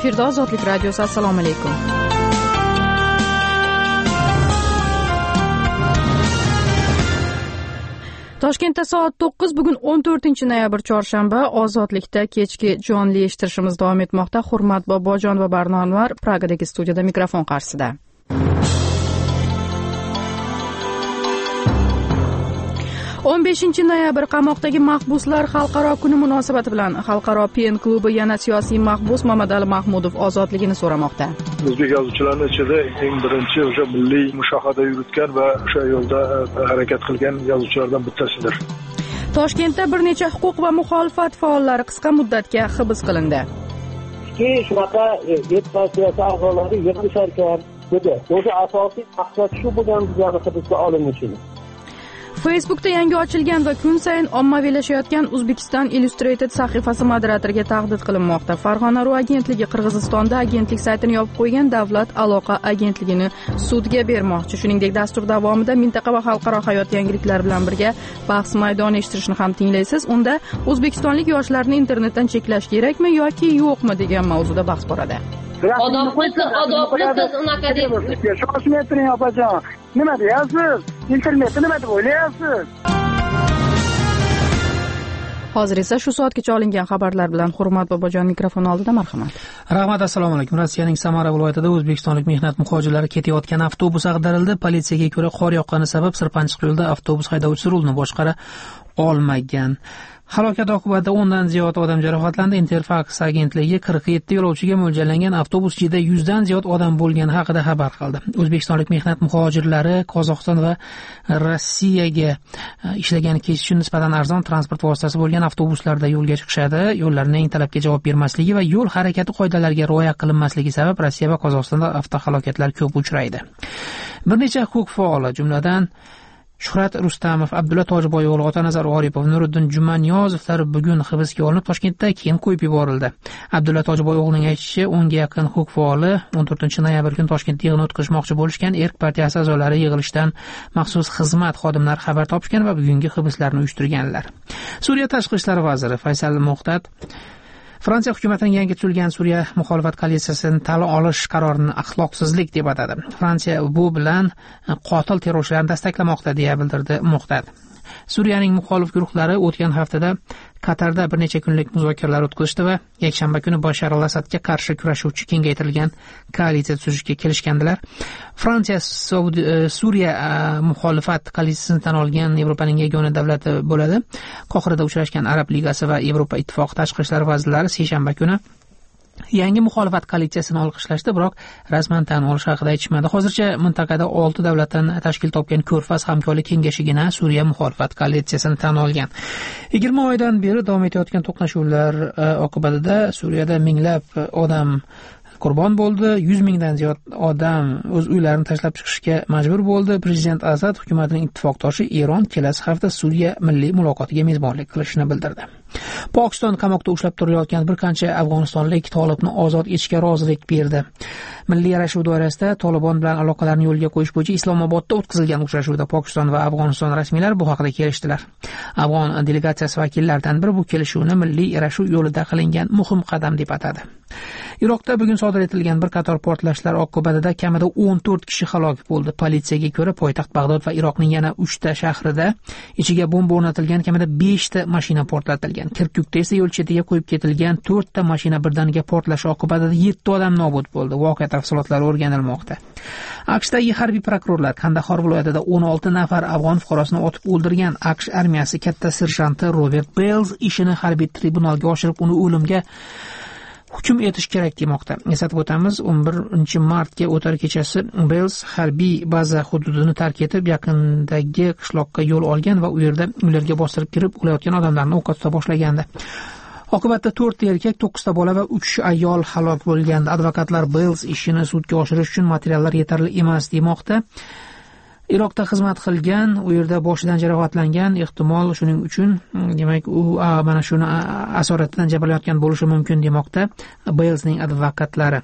Efirda Ozodlik radiosi. Assalomu alaykum. Toshkentda soat 9, bugun 14-noyabr chorshanba. Ozodlikda kechki jonli eshittirishimiz davom etmoqda. Hurmat Bobojon va Barno Anvar Pragadagi studiyada mikrofon qarshisida. o'n 15-noyabr qamoqdagi mahbuslar xalqaro kuni munosabati bilan Xalqaro pen klubi yana siyosiy mahbus Mamadali Mahmudov ozodligini so'ramoqda. O'zbek yozuvchilarining ichida eng birinchi o'sha milliy mushohada yuritgan va o'sha yo'lda harakat qilgan yozuvchilardan bittasidir. Toshkentda bir necha huquq va muxolifat faollari qisqa muddatga hibs qilindi. Shunaqa siyosiy a'zolari yig'ilishar ekan dedi. O'sha asosiy maqsad shu bo'lgan, bizlarni hibsga olinishi. Facebookda yangi ochilgan va kun sayin ommaviylashayotgan Uzbekistan Illustrated sahifasi moderatoriga tahdid qilinmoqda. Farg'ona.ru agentligi Qirg'izistonda agentlik saytini yopib qo'ygan davlat aloqa agentligini sudga bermoqchi. Shuningdek, dastur davomida mintaqa va xalqaro hayot yangiliklari bilan birga bahs maydoni eshittirishni ham tinglaysiz. Unda o'zbekistonlik yoshlarni internetdan cheklash kerakmi yoki yo'qmi degan mavzuda bahs boradi. Odobli unaqa deysiz. Shoshmay turing opajon. Nima deyapsiz? Internetni nima deb o'ylayapsiz? Hozir esa shu soatgacha olingan xabarlar bilan Hurmat Bobojon mikrofon oldida, marhamat. Rahmat, assalomu alaykum. Rossiyaning Samara viloyatida o'zbekistonlik mehnat muhojirlari ketayotgan avtobus ag'darildi. Politsiyaga ko'ra qor yoqqani sabab Sirpanchiq yo'lida avtobus haydovchisi rulni boshqara olmagan. Halokat oqibatida 10 dan ziyod odam jarohatlandi. Interfax agentligi 47 yo'lovchiga mo'ljallangan avtobus ichida 100 dan ziyod odam bo'lgani haqida xabar qildi. O'zbekistonlik mehnat muhojirlari Qozog'iston va Rossiyaga ishlagani kechish uchun nisbatan arzon transport vositasi bo'lgan avtobuslarda yo'lga chiqishadi. Yo'llarning talabga javob bermasligi va yo'l harakati qoidalariga rioya qilinmasligi sabab Rossiya va Qozog'istonda avtohalokatlar ko'p uchraydi. Bir necha huquq faoli, jumladan Shuhrat Rustamov, Abdulla Tojiboyev, Otanazar Oripov, Nuriddin Jumaniyozovlar bugun hibsga olinib Toshkentda keyin qo'yib yuborildi. Abdulla Tojiboyevning aytishicha, 10 ga yaqin huquq faoli 14-noyabr kuni Toshkentda yig'in o'tkazmoqchi bo'lishgan. Erk partiyasi a'zolari yig'ilishdan maxsus xizmat xodimlari xabar topishgan va bugungi hibslarni uyushtirganlar. Suriya tashqi ishlar vaziri Faysal Muqtat Fransiya hukumatining yangi tuzilgan Suriya muxolifat koalitsiyasini tan olish qarorini axloqsizlik deb atadi. Fransiya bu bilan qotil terrorchilarni dastaklamoqda deya bildirdi Muqtat. Suriyaning muxolif guruhlari o'tgan haftada Qatarda bir necha kunlik muzokaralar o'tkazishdi va yakshanba kuni Bashar al-Asadga qarshi kurashuvchi kengaytirilgan koalitsiya tuzishga kelishgandilar. Fransiya Suriya muxolifat koalitsiyasini tan olgan Yevropaning yagona davlati bo'ladi. Qohirada uchrashgan Arab ligasi va Yevropa ittifoqi tashqi ishlar vazirlari seshanba kuni yangi muxolifat koalitsiyasini olqishlashdi, biroq rasman tan olish haqida aytishmadi. Hozircha mintaqada 6 davlatdan tashkil topgan Ko'rfaz hamkorlik kengashigina Suriya muxolifat koalitsiyasini tan olgan. 20 oydan beri davom etayotgan to'qnashuvlar oqibatida Suriyada minglab odam qurbon bo'ldi. 100 mingdan ziyod odam o'z uylarini tashlab chiqishga majbur bo'ldi. Prezident Asad hukumatining ittifoqdoshi Eron kelasi hafta Suriya milliy muloqotiga mezbonlik qilishini bildirdi. Pokiston qamoqda ushlab turilayotgan bir qancha afg'onistonlik tolibni ozod etishga rozilik berdi. Milliy yarashuv doirasida Tolibon bilan aloqalarni yo'lga qo'yish bo'yicha Islomobodda o'tkazilgan uchrashuvda Pokiston va Afg'oniston rasmiylari bu haqida kelishdilar. Afg'on delegatsiyasi vakillaridan biri bu kelishuvni milliy yarashuv yo'lida qilingan muhim qadam deb atadi. Iroqda bugun sodir etilgan bir qator portlashlar oqibatida kamida 14 kishi halok bo'ldi. Politsiyaga ko'ra poytaxt Bag'dod va Iroqning yana 3 ta shahrida ichiga bomba o'rnatilgan kamida 5 ta mashina portlatilgan. Kirkukda esa yo'l chetiga qo'yib ketilgan 4 ta mashina birdaniga portlash oqibatida 7 odam nobud bo'ldi. Voqea tafsilotlari o'rganilmoqda. AQShdagi harbiy prokurorlar Kandahor viloyatida 16 nafar afg'on fuqarosini otib o'ldirgan AQSh armiyasi katta serjanti Robert Bales ishini harbiy tribunalga oshirib, uni o'limga hukm etish kerak demoqda. Eslatib o'tamiz, 11-martga o'tar kechasi Bales harbiy baza hududini tark etib, yaqindagi qishloqqa yo'l olgan va u yerda ularga bostirib kirib, o'layotgan odamlarni o'qqa tuta boshlagandi. Oqibatda 4 erkak, 9 ta bola va 3 ayol halok bo'lgan. Advokatlar Bales ishini sudga oshirish uchun materiallar yetarli emas demoqda. Iroqda xizmat qilgan, u yerda boshidan jarohatlangan, ehtimol shuning uchun, demak, u mana shuni asoratidan jabrlanayotgan bo'lishi mumkin demoqda Balesning advokatlari.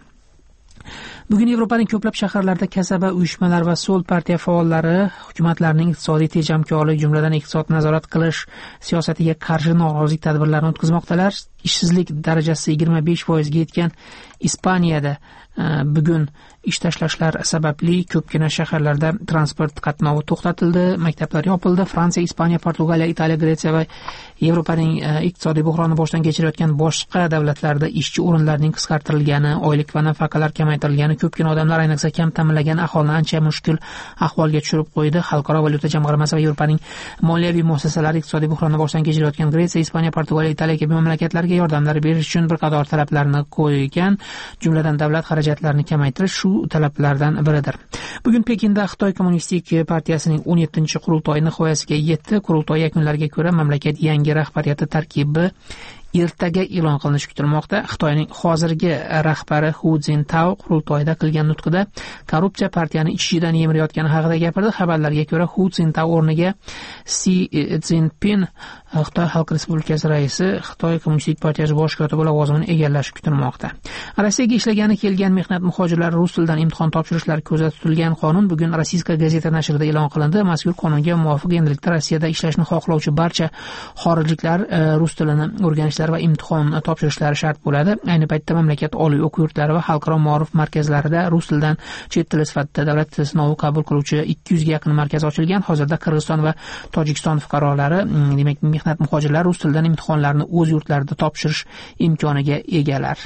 Bugun Yevropaning ko'plab shaharlarida kasaba uyushmalari va so'l partiya faollari hukumatlarning iqtisodiy tejamkorlik, jumladan iqtisodni nazorat qilish siyosatiga qarshi norozilik tadbirlarini o'tkazmoqdalar. ishsizlik darajasi 25% ga yetgan Ispaniyada bugun ish tashlashlar sababli ko'pgina shaharlarda transport qatnovi to'xtatildi, maktablar yopildi. Fransiya, Ispaniya, Portugaliya, Italiya, Gretsiya va Yevropaning iqtisodiy buhroni boshdan kechirayotgan boshqa davlatlarda ishchi o'rinlarining qisqartirilgani, oylik va nafaqalar kamaytirilgani ko'pgina odamlar, ayniqsa kam ta'minlangan aholini ancha mushkul ahvolga tushirib qo'ydi. Xalqaro valyuta jamg'armasi va Yevropaning moliyaviy muassasalari iqtisodiy buhroni boshdan kechirayotgan Gretsiya, Ispaniya, Portugaliya, Italiya kabi mamlakatlarga yordamlar berish uchun bir qator talablarni qo'ygan, jumladan davlat xarajatlarini kamaytirish shu talablardan biridir. Bugun Pekinda Xitoy Kommunistik partiyasining 17-qurultoyi nihoyasiga yetdi. Qurultoy yakunlariga ko'ra mamlakat yangi rahbariyati tarkibi ertaga e'lon qilinishi kutilmoqda. Xitoyning hozirgi rahbari Hu Jintao qurultoyda qilgan nutqida korrupsiya partiyani ichidan yemirayotgani haqida gapirdi. Xabarlarga ko'ra, Hu Jintao o'rniga Si Szinpin Xitoy Xalq Respublikasi raisi, Xitoy Kommunistik partiyasi bosh kotibi lavozimini egallashi kutilmoqda. Rossiyaga ishlagani kelgan mehnat muhojirlari rus tilidan imtihon topshirishlari ko'zda tutilgan qonun bugun Rossiyska gazeta nashrida e'lon qilindi. Mazkur qonunga muvofiq endilikda Rossiyada ishlashni xohlovchi barcha xorijliklar rus tilini o'rganishlari va imtihon topshirishlari shart bo'ladi. Ayni paytda mamlakat oliy o'quv yurtlari va xalqaro ma'rif markazlarida rus tilidan chet tili sifatida davlat sinovi qabul qiluvchi 200 ga yaqin markaz ochilgan. Hozirda Qirg'iziston va Tojikiston fuqarolari, demak mehnat muhojirlari rus tilidan imtihonlarni o'z yurtlarida topshirish imkoniga egalar.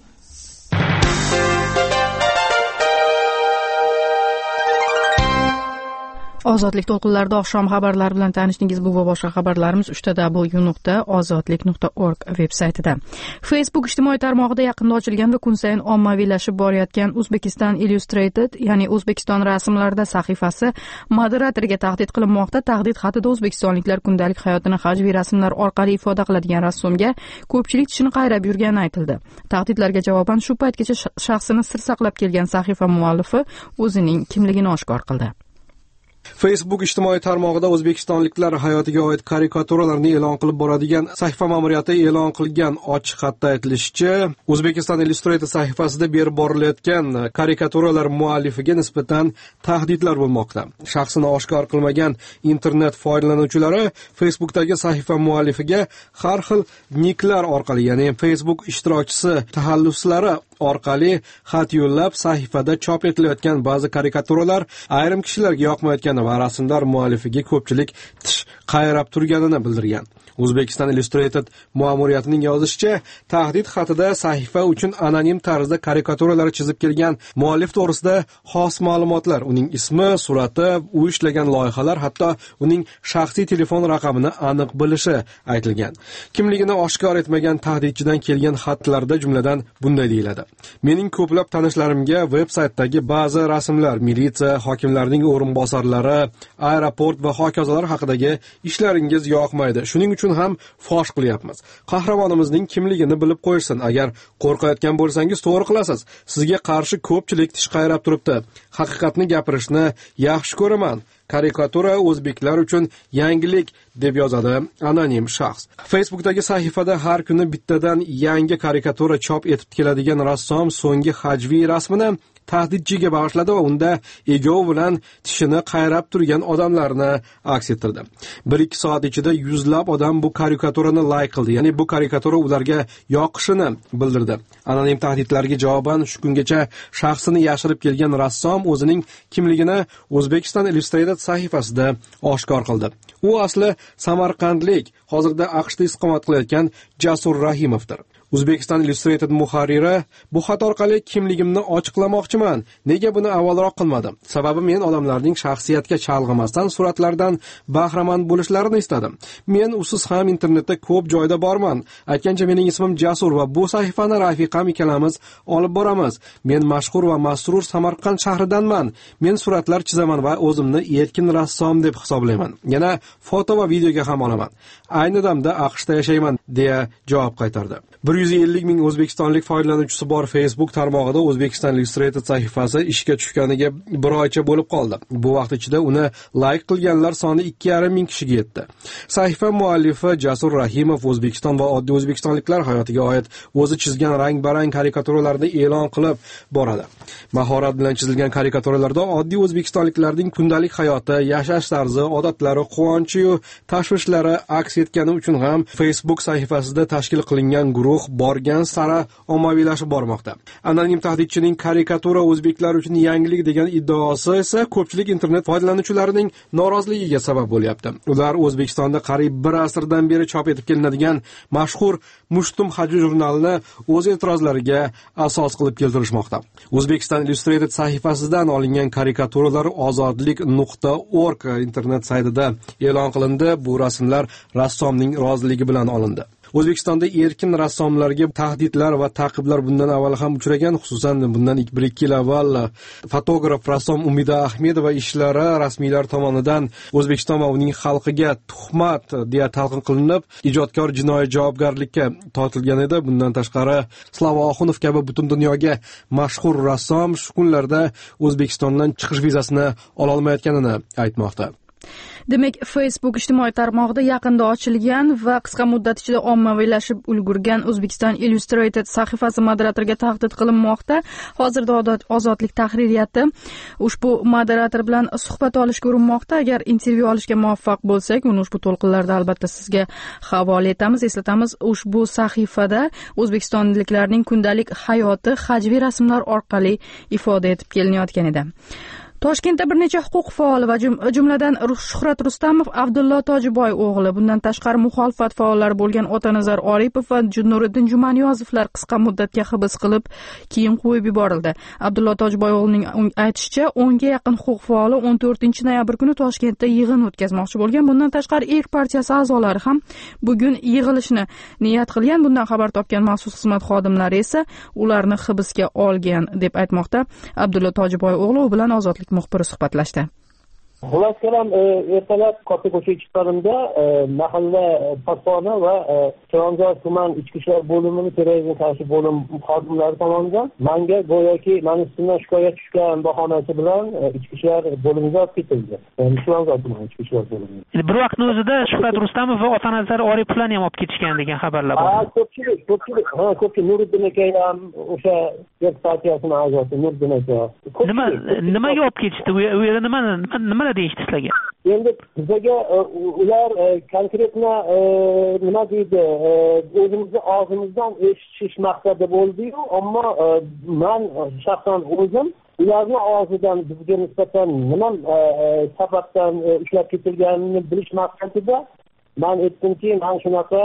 Ozodlik to'lqinlarida oqshom xabarlari bilan tanishdingiz. Bu va boshqa xabarlarimiz www.ozodlik.org veb-saytida. Facebook ijtimoiy tarmog'ida yaqinda ochilgan va kun sayin ommaviylashib borayotgan Uzbekistan Illustrated, ya'ni O'zbekiston rasmlarida sahifasi moderatoriga tahdid qilinmoqda. Tahdid xatida o'zbekistonliklar kundalik hayotini hajviy rasmlar orqali ifoda qiladigan rassomga ko'pchilik tishini qayrab yurgani aytildi. Tahdidlarga javoban shu paytgacha shaxsini sir saqlab kelgan sahifa muallifi o'zining kimligini oshkor qildi. Facebook ijtimoiy tarmog'ida o'zbekistonliklar hayotiga oid karikaturalarni e'lon qilib boradigan sahifa ma'muriyati e'lon qilgan ochiq xatda aytilishicha, O'zbekiston Illustrated sahifasida berib borilayotgan karikaturalar muallifiga nisbatan tahdidlar bo'lmoqda. Shaxsini oshkor qilmagan internet foydalanuvchilari Facebookdagi sahifa muallifiga har xil niklar orqali, ya'ni Facebook ishtirokchisi taxalluslari orqali xat yo'llab, sahifada chop etilayotgan ba'zi karikaturalar ayrim kishilarga yoqmayotgani va rasmlar muallifiga ko'pchilik tish qayrab turganini bildirgan. O'zbekiston Illustrated ma'muriyatining yozishicha, tahdid xatida sahifa uchun anonim tarzda karikaturalar chizib kelgan muallif to'g'risida xos ma'lumotlar, uning ismi, surati, u ishlagan loyihalar, hatto uning shaxsiy telefon raqamini aniq bilishi aytilgan. Kimligini oshkor etmagan tahdidchidan kelgan xatlarda jumladan bunday deyiladi: Mening ko'plab tanishlarimga veb-saytdagi ba'zi rasmlar, militsiya, hokimlarning o'rinbosarlari, aeroport va hokazolar haqidagi ishlaringiz yoqmaydi. Shuning uchun ham fosh qilyapmiz. Qahramonimizning kimligini bilib qo'ysin. Agar qo'rqayotgan bo'lsangiz, to'g'ri qilasiz. Sizga qarshi ko'pchilik tish qayrab turibdi. Haqiqatni gapirishni yaxshi ko'raman. Karikatura o'zbeklar uchun yangilik, deb yozadi anonim shaxs. Facebookdagi sahifada har kuni bittadan yangi karikatura chop etib keladigan rassom so'nggi hajviy rasmini tahdidchiga bag'ishladi va unda egov bilan tishini qayrab turgan odamlarni aks ettirdi. 1-2 soat ichida yuzlab odam bu karikaturani layk qildi, ya'ni bu karikatura ularga yoqishini bildirdi. Anonim tahdidlarga javoban shu kungacha shaxsini yashirib kelgan rassom o'zining kimligini O'zbekiston Illustrated sahifasida oshkor qildi. U asli samarqandlik, hozirda AQShda istiqomat qilayotgan Jasur Rahimovdir. O'zbekiston Illustrated muharriri: bu xat orqali kimligimni ochiqlamoqchiman. Nega buni avvalroq qilmadim? Sababi men odamlarning shaxsiyatga chalg'imasdan suratlardan bahramand bo'lishlarini istadim. Men usiz ham internetda ko'p joyda borman. Aytgancha mening ismim Jasur va bu sahifani rafiqam ikkalamiz olib boramiz. Men mashhur va masrur Samarqand shahridanman. Men suratlar chizaman va o'zimni erkin rassom deb hisoblayman. Yana foto va videoga ham olaman. Ayni damda AQShda yashayman, deya javob qaytardi. 150 ming o'zbekistonlik foydalanuvchisi bor Facebook tarmog'ida O'zbekiston Illustrated sahifasi ishga tushganiga bir oycha bo'lib qoldi. Bu vaqt ichida uni like qilganlar soni 2,5 ming kishiga yetdi. Sahifa muallifi Jasur Rahimov O'zbekiston va oddiy o'zbekistonliklar hayotiga oid o'zi chizgan rang-barang karikaturalarni e'lon qilib boradi. Mahorat bilan chizilgan karikaturalarda oddiy o'zbekistonliklarning kundalik hayoti, yashash tarzi, odatlari, quvonchi va tashvishlari aks etgani uchun ham Facebook sahifasida tashkil qilingan guruh borgan sari ommaviylashib bormoqda. Anonim tahdidchining karikatura o'zbeklar uchun yangilik degan iddaosi esa ko'pchilik internet foydalanuvchilarining noroziligiga sabab bo'lyapti. Ular O'zbekistonda qariyb bir asrdan beri chop etib kelinadigan mashhur Mushtum Haji jurnalini o'z e'tirozlariga asos qilib keltirishmoqda. O'zbekiston Illustrated sahifasidan olingan karikaturalar ozodlik.org internet saytida e'lon qilindi. Bu rasmlar rassomning roziligi bilan olindi. O'zbekistonda erkin rassomlarga tahdidlar va ta'qiblar bundan avval ham uchragan, xususan bundan 1-2 yil avval fotograf rassom Umida Ahmedova ishlari rasmiylar tomonidan O'zbekiston va uning xalqiga tuhmat deya talqin qilinib, ijodkor jinoiy javobgarlikka tortilgan edi. Bundan tashqari, Slava Oxunov kabi butun dunyoga mashhur rassom shu kunlarda O'zbekistondan chiqish vizasini ola olmayotganini aytmoqda. Demak, Facebook ijtimoiy tarmog'ida yaqinda ochilgan va qisqa muddat ichida ommaviylashib ulgurgan O'zbekiston Illustrated sahifasi moderatoriga tahdid qilinmoqda. Hozirda Ozodlik tahririyati ushbu moderator bilan suhbat olishga urinmoqda. Agar intervyu olishga muvaffaq bo'lsak, uni ushbu to'lqinlarda albatta sizga havola etamiz. Eslatamiz, ushbu sahifada o'zbekistonliklarning kundalik hayoti hajviy rasmlar orqali ifoda etib kelinayotgan edi. Toshkentda bir necha huquq faoli va jumladan Shuhrat Rustamov, Abdullo Tojiboy o'g'li, bundan tashqari muxolifat faollari bo'lgan Otanazar Oripov va Nuriddin Jumaniyozovlar qisqa muddatga hibs qilib, keyin qo'yib yuborildi. Abdullo Tojiboy o'g'lining aytishicha, 10 ga yaqin huquq faoli 14-noyabr kuni Toshkentda yig'in o'tkazmoqchi bo'lgan. Bundan tashqari Erk partiyasi a'zolari ham bugun yig'ilishni niyat qilgan. Bundan xabar topgan maxsus xizmat xodimlari esa ularni hibsga olgan deb aytmoqda. Abdullo Tojiboy o'g'li bilan Ozodlik muxbiri suhbatlashdi. Xullas kalom, ertalab katta ko'cha chiqqanimda mahalla patroni va Chilonzor tuman ichki ishlar bo'limining terrorizmga qarshi bo'lim xodimlari tomonidan menga go'yoki meni ustimdan shikoyat tushgan bahonasi bilan ichki ishlar bo'limiga olib ketildi. Chilonzor tuman ichki ishlar bo'limi. Bir vaqtning o'zida Shuhrat Rustamov va Otanazar Oripovlarni ham olib ketishgan degan xabarlar bor. Ko'pchilik Nuriddin aka ham o'sha Erk partiyasining a'zosi Nuriddin aka. Nimaga olib ketishdi? U yerda nima deyishdi sizlarga? Endi bizga ular konkretna nima deydi, o'zimizni og'zimizdan eshitish maqsadida bo'ldi-yu, ammo men shaxsan o'zim ularning og'zidan bizga nisbatan nima sababdan ushlab ketilganini bilish maqsadida men aytdimki, men shunaqa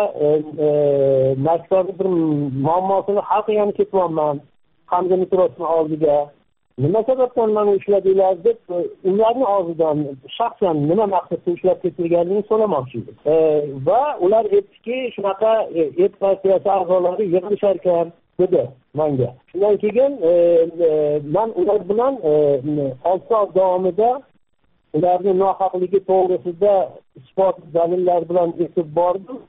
maktabda bir muammosini hal qilgani ketyapman, hamda metrosini oldiga. Nima sababdan meni ushladinglar deb ularning og'zidan shaxsan nima maqsadda ushlab ketilganini so'ramoqchi edim. Va ular aytdiki, shunaqa Erk partiyasi a'zolari yig'ilishar ekan dedi menga. Shundan keyin men ular bilan 6 soat davomida ularning nohaqligi to'g'risida isbot dalillar bilan aytib bordim.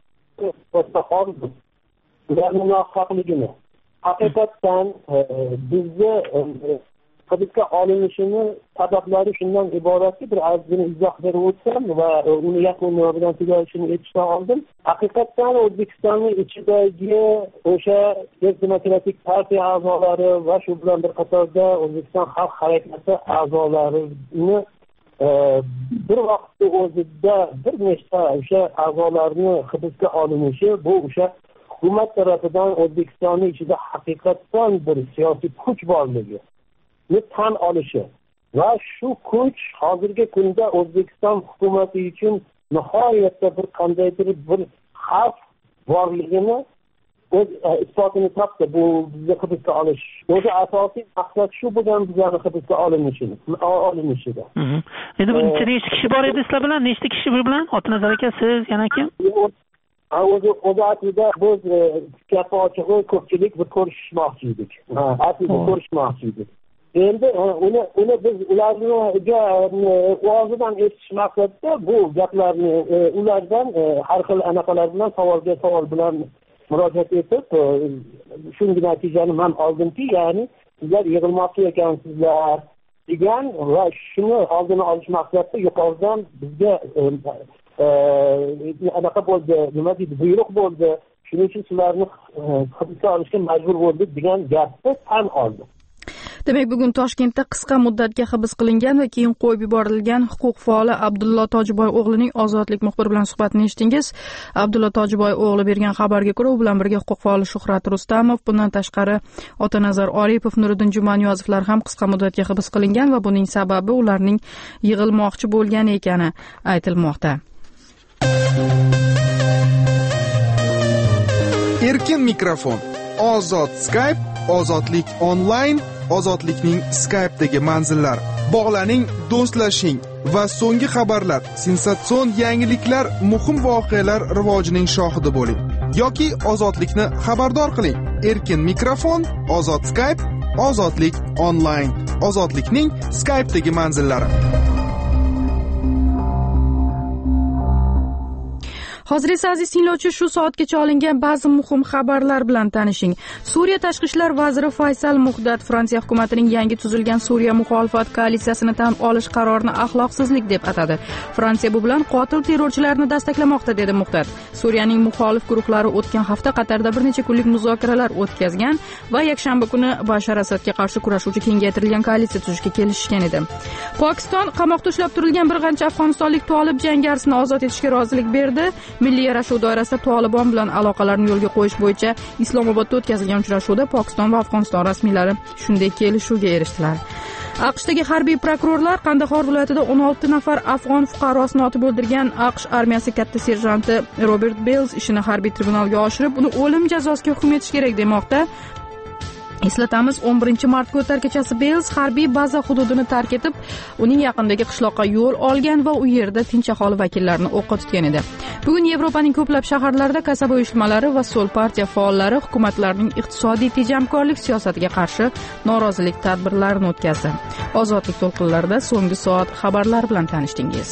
Ularning nohaqligini. Haqiqatan bizni hibsga olinishini sabablari shundan iboratki, bir ozgina izoh berib o'tsam va uni yakuni bilan tugashini aytishdan oldin, haqiqatan O'zbekistonning ichidagi o'sha Erk demokratik partiya a'zolari va shu bilan bir qatorda O'zbekiston xalq harakati a'zolarini bir vaqtda o'zida bir nechta o'sha a'zolarni hibsga olinishi, bu o'sha hukumat tarafidan O'zbekistonning ichida haqiqatan bir siyosiy kuch borligi tan olishi va shu kuch hozirgi kunda O'zbekiston hukumati uchun nihoyatda bir qandaydir bir xavf borligini o'z isbotini topdi. Bu bizni hibsga olish. O'zi asosiy maqsad shu bo'lgan, bizlarni hibsga olinishida. Endi bu nechta kishi bor edi sizlar bilan? Nechta kishi bilan? Otanazar aka, siz, yana kim? O'zi aslida biz gap ochig'i ko'pchilik bir ko'rishmoqchi edik. Aslida ko'rishmoqchi edik. Endi uni biz ularga o'zidan eshitish maqsadida bu gaplarni ulardan har xil anaqalar bilan savol bilan murojaat etib shunday natijani man oldimki, ya'ni sizlar yig'ilmoqchi ekansizlar degan va shuni oldini olish maqsadida yuqoridan bizga anaqa bo'ldi, nima deydi, buyruq bo'ldi, shuning uchun sizlarni hibsga olishga majbur bo'ldik degan gapni tan oldi. Demak, bugun Toshkentda qisqa muddatga hibs qilingan va keyin qo'yib yuborilgan huquq faoli Abdulla Tojiboy o'g'lining Ozodlik muxbiri bilan suhbatini eshitdingiz. Abdulla Tojiboy o'g'li bergan xabarga ko'ra, u bilan birga huquq faoli Shuhrat Rustamov, bundan tashqari Otanazar Oripov, Nuriddin Jumaniyozovlar ham qisqa muddatga hibs qilingan va buning sababi ularning yig'ilmoqchi bo'lgani ekani aytilmoqda. Erkin mikrofon, ozod Skype, ozodlik onlayn, ozodlikning Skype'dagi manzillari. Bog'laning, do'stlashing va so'nggi xabarlar, sensatsion yangiliklar, muhim voqealar rivojining shohidi bo'ling. Yoki ozodlikni xabardor qiling. Erkin mikrofon, ozod Skype, ozodlik onlayn, ozodlikning Skype'dagi manzillari. Hozir esa aziz tinglovchi, shu soatgacha olingan ba'zi muhim xabarlar bilan tanishing. Suriya tashqi ishlar vaziri Faysal Muhdad Fransiya hukumatining yangi tuzilgan Suriya muxolifat koalitsiyasini tan olish qarorini axloqsizlik deb atadi. Fransiya bu bilan qotil terrorchilarni dastaklamoqda, dedi Muhdad. Suriyaning muxolif guruhlari o'tgan hafta Qatarda bir necha kunlik muzokaralar o'tkazgan va yakshanba kuni Bashar Asadga qarshi kurashuvchi kengaytirilgan koalitsiya tuzishga kelishgan edi. Pokiston qamoqda ushlab turilgan bir qancha afg'onistonlik tolib jangarisini ozod etishga rozilik berdi. Milliy yarashuv doirasida Tolibon bilan aloqalarni yo'lga qo'yish bo'yicha Islomobodda o'tkazilgan uchrashuvda Pokiston va Afg'oniston rasmiylari shunday kelishuvga erishdilar. AQShdagi harbiy prokurorlar Qandahor viloyatida 16 nafar afg'on fuqarosini otib o'ldirgan AQSh armiyasi katta serjanti Robert Bales ishini harbiy tribunalga oshirib, uni o'lim jazosiga hukm etish kerak demoqda. Eslatamiz, 11-martga o'tar kechasi Bales harbiy baza hududini tark etib, uning yaqindagi qishloqqa yo'l olgan va u yerda tinch aholi vakillarini o'qqa tutgan edi. Bugun Yevropaning ko'plab shaharlarida kasaba uyushmalari va so'l partiya faollari hukumatlarning iqtisodiy tejamkorlik siyosatiga qarshi norozilik tadbirlarini o'tkazdi. Ozodlik to'lqinlarida so'nggi soat xabarlar bilan tanishdingiz.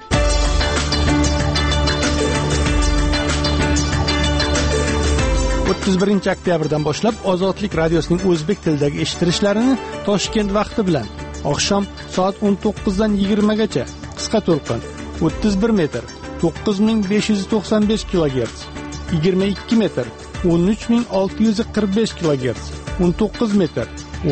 Oktyabrdan boshlab Ozodlik radiosining o'zbek tilidagi eshitilishlarini Toshkent vaqti bilan oqshom soat 19 dan 20 gacha qisqa to'lqin 31 metr 9595 kHz, 22 metr 13645 kHz, 19 metr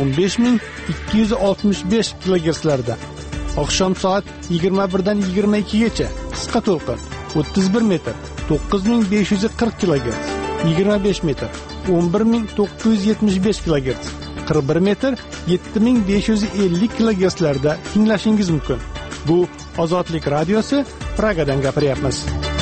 15265 kHz larda. Oqshom soat 21 dan 22 gacha qisqa to'lqin 31 metr 9540 kHz, 25 metr 11975 kHz, 41 metr 7550 kHz larda tinglashingiz mumkin. Bu Ozodlik radiosi, Pragadan gapiryapmiz.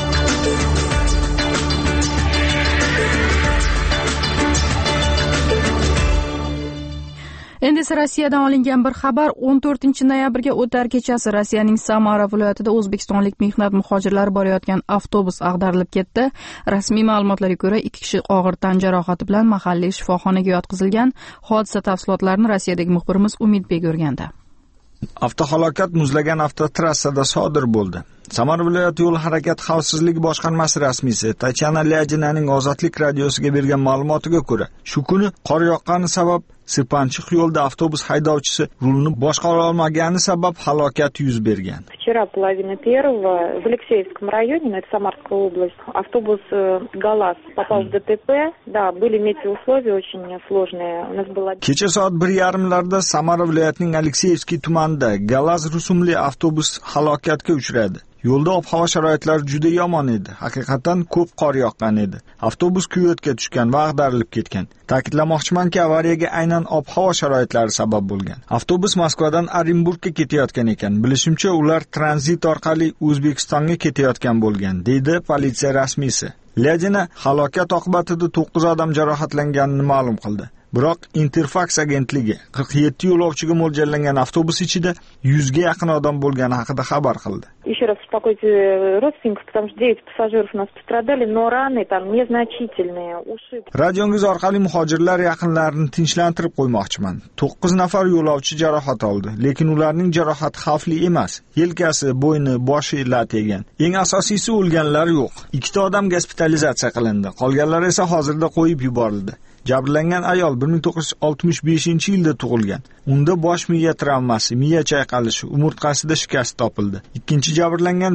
Endi esa Rossiyadan olingan bir xabar. 14-noyabrga o'tar kechasi Rossiyaning Samara viloyatida o'zbekistonlik mehnat muhojirlari borayotgan avtobus ag'darilib ketdi. Rasmiy ma'lumotlarga ko'ra, 2 kishi og'ir tan jarohati bilan mahalliy shifoxonaga yotqizilgan. Hodisa tafsilotlarini Rossiyadagi muxbirimiz Umidbek o'rgandi. Avtohalokat muzlagan avtotrassada sodir bo'ldi. Samara viloyati yo'l harakati xavfsizligi boshqarmasi rasmiysi Tatyana Lyajinaning Ozodlik radiosiga bergan ma'lumotiga ko'ra, shu kuni qor yoqqani sabab sirpanchiq yo'lda avtobus haydovchisi rulni boshqara olmagani sabab halokat yuz bergan. Вчера половина первого в Алексеевском районе, это Самарская область, автобус ГАЛАЗ попал в ДТП. Да, были метеоусловия очень сложные. У нас было... Kecha soat 1:30larda Samara viloyatining Alexeyevskiy tumanida GALAZ rusumli avtobus halokatga uchradi. Yo'lda ob-havo sharoitlari juda yomon edi. Haqiqatan ko'p qor yoqqan edi. Avtobus kuyotga tushgan va ag'darilib ketgan. Ta'kidlamoqchimanki, avariyaga aynan ob-havo sharoitlari sabab bo'lgan. Avtobus Moskvadan Orenburgga ketayotgan ekan. Bilishimcha, ular tranzit orqali O'zbekistonga ketayotgan bo'lgan, deydi politsiya rasmiysi. Lyajina halokat oqibatida 9 odam jarohatlanganini ma'lum qildi. Biroq Interfax agentligi 47 yo'lovchiga mo'ljallangan avtobus ichida 100 ga yaqin odam bo'lgani haqida xabar qildi. Еще раз успокойте родственников, потому что 9 пассажиров у нас пострадали, но раны там незначительные, ушиб. Radiongiz orqali muhojirlar yaqinlarini tinchlantirib qo'ymoqchiman. 9 nafar yo'lovchi jarohat oldi, lekin ularning jarohati xavfli emas. Yelkasi, bo'yni, boshi lat yegan. Eng asosiysi o'lganlar yo'q. 2 odam gospitalizatsiya qilindi, qolganlar esa hozirda qo'yib yuborildi. Jabrlangan ayol 1965-yilda tug'ilgan. Unda bosh miya travmasi, miya chayqalishi, umurtqasida shikast topildi. Ikkinchi jabrlangan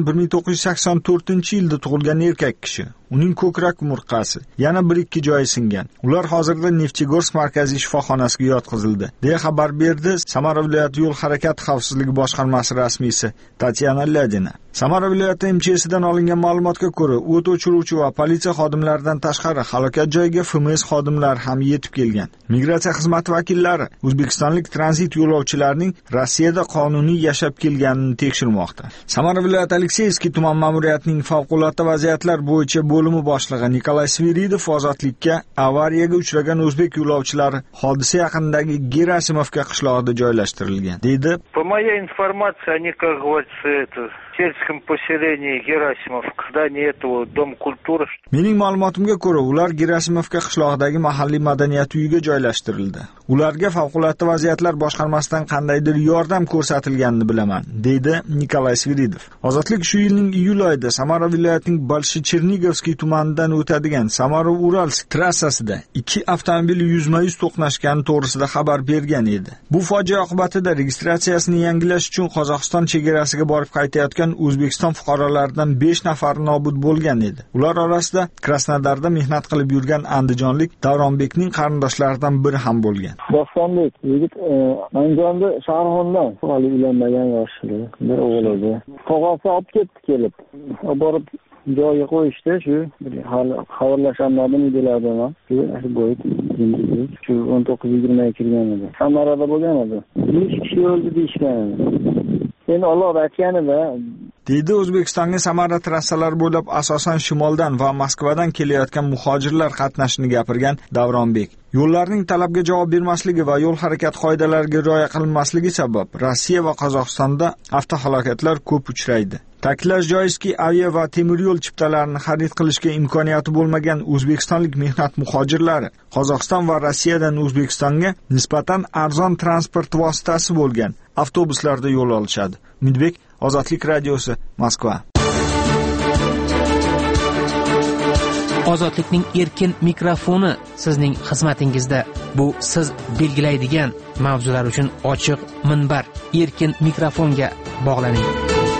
1984-yilda tug'ilgan erkak kishi. Uning ko'krak umurtqasi, yana 1-2 joyi singan. Ular hozirda Neftegorsk markaziy shifoxonasiga yotqizildi, deya xabar berdi Samara viloyati yo'l harakati xavfsizligi boshqarmasi rasmiysi Tatyana Ladina. Samara viloyati MCH'dan olingan ma'lumotga ko'ra, o't o'chiruvchi va politsiya xodimlaridan tashqari halokat joyiga FMS xodimlari ham yetib kelgan. Migratsiya xizmati vakillari o'zbekistonlik tranzit yo'lovchilarining Rossiyada qonuniy yashab kelganini tekshirmoqda. Samara viloyati Alekseyskiy tuman ma'muriyatining favqulodda vaziyatlar bo'yicha bo'limi boshlig'i Nikolay Sviridov ozodlikka avariyaga uchragan o'zbek yo'lovchilari hodisa yaqinidagi Gerasimovka qishlog'ida joylashtirilgan, deydi. По моей информации, они, как говорится, в сельском поселении Герасимовка, здание этого Дом культуры. Mening ma'lumotimga ko'ra, ular Gerasimovka qishlog'idagi mahalliy madaniyat uyiga joylashtirildi. Ularga favqulodda vaziyatlar boshqarmasidan qandaydir yordam ko'rsatilganini bilaman, deydi Nikolay Sviridov. Ozodlik shu yilning iyul oyida Samara viloyatining Bolshi-Chernigovskiy tumanidan o'tadigan Samara-Uralsk trassasida 2 avtomobil yuzma-yuz to'qnashgani to'g'risida xabar bergan edi. Bu fojia oqibatida registratsiyasini yangilash uchun Qozog'iston chegarasiga borib qaytayotgan O'zbekiston fuqarolaridan 5 nafari nobud bo'lgan edi. Ular orasida Krasnodarda mehnat qilib yurgan andijonlik Davronbekning qarindoshlaridan biri ham bo'lgan. Davronbek yigit Andijonda Sharxondan hali uylanmagan yoshli, bir o'g'il edi. Tog'asi olib ketdi kelib. Borib joyiga qo'yishdi, shu hali xabarlashaman deyiladi. Shu bo'yi shu 19-20 kirgan edi. Samarada bo'lgan edi. 5 kishi o'ldi deyishgan edi. Endi Alloh aytganida deydi O'zbekistonga Samara trassalari bo'ylab asosan shimoldan va Moskvadan kelayotgan muhojirlar qatnashini gapirgan Davronbek. Yo'llarning talabga javob bermasligi va yo'l harakat qoidalariga rioya qilinmasligi sabab Rossiya va Qozog'istonda avtohalokatlar ko'p uchraydi. Ta'kidlash joizki, avia va temir yo'l chiptalarini xarid qilishga imkoniyati bo'lmagan o'zbekistonlik mehnat muhojirlari Qozog'iston va Rossiyadan O'zbekistonga nisbatan arzon transport vositasi bo'lgan avtobuslarda yo'l olishadi. Umidbek, Ozodlik radiosi, Moskva. Ozodlikning erkin mikrofoni sizning xizmatingizda. Bu siz belgilaydigan mavzular uchun ochiq minbar. Erkin mikrofonga bog'laning.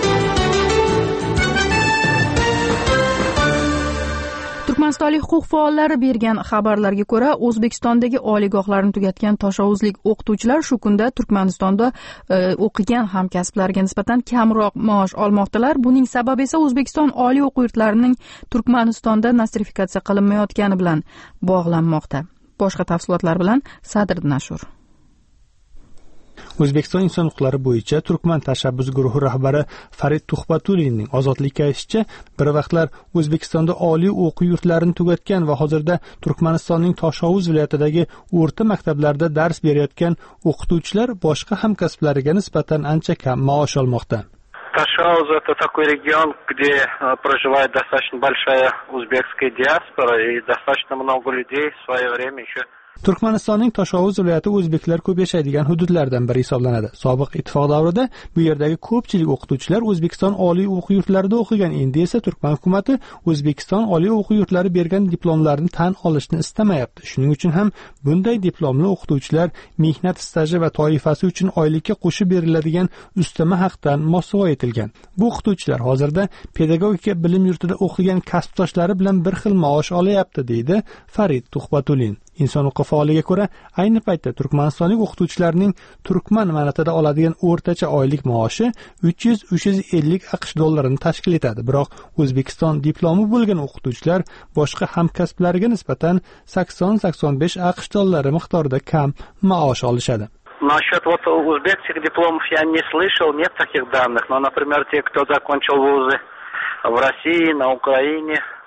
Turkmanistonlik huquq faollari bergan xabarlarga ko'ra, O'zbekistondagi oliygohlarni tugatgan tashavvuzlik o'qituvchilar shu kunda Turkmanistonda o'qigan hamkasblariga nisbatan kamroq maosh olmoqdalar. Buning sababi esa O'zbekiston oliy o'quv yurtlarining Turkmanistonda nostrifikatsiya qilinmayotgani bilan bog'lanmoqda. Boshqa tafsilotlar bilan Sadr Nashur. O'zbekiston inson huquqlari bo'yicha Turkman tashabbus guruhi rahbari Farid Tuhbatulinning ozodlikka aytishicha, bir vaqtlar O'zbekistonda oliy o'quv yurtlarini tugatgan va hozirda Turkmanistonning Toshovuz viloyatidagi o'rta maktablarda dars berayotgan o'qituvchilar boshqa hamkasblariga nisbatan ancha kam maosh olmoqda. Ташауз — это такой регион, где проживает достаточно большая узбекская диаспора и достаточно много людей в свое время еще. Turkmanistonning Toshovuz viloyati o'zbeklar ko'p yashaydigan hududlardan biri hisoblanadi. Sobiq ittifoq davrida bu yerdagi ko'pchilik o'qituvchilar O'zbekiston oliy o'quv yurtlarida o'qigan. Endi esa Turkman hukuomati O'zbekiston oliy o'quv yurtlari bergan diplomlarni tan olishni istamayapti. Shuning uchun ham bunday diplomli o'qituvchilar mehnat staji va toifasi uchun oylikka qo'shib beriladigan ustama haqdan mosuvo etilgan. Bu o'qituvchilar hozirda pedagogika bilim yurtida o'qigan kasbdoshlari bilan bir xil maosh olyapti, deydi Farid Tuhbatulin. Inson huquqi faoliga ko'ra, ayni paytda Turkmanistonlik o'qituvchilarning turkman manatida oladigan o'rtacha oylik maoshi 300-350 AQSh dollarini tashkil etadi. Biroq O'zbekiston diplomi bo'lgan o'qituvchilar boshqa hamkasblariga nisbatan 80-85 AQSh dollari miqdorida kam maosh olishadi. Насчет узбекских дипломов я не слышал, нет таких данных. Но, например, те, кто закончил вузы в России, на Украине,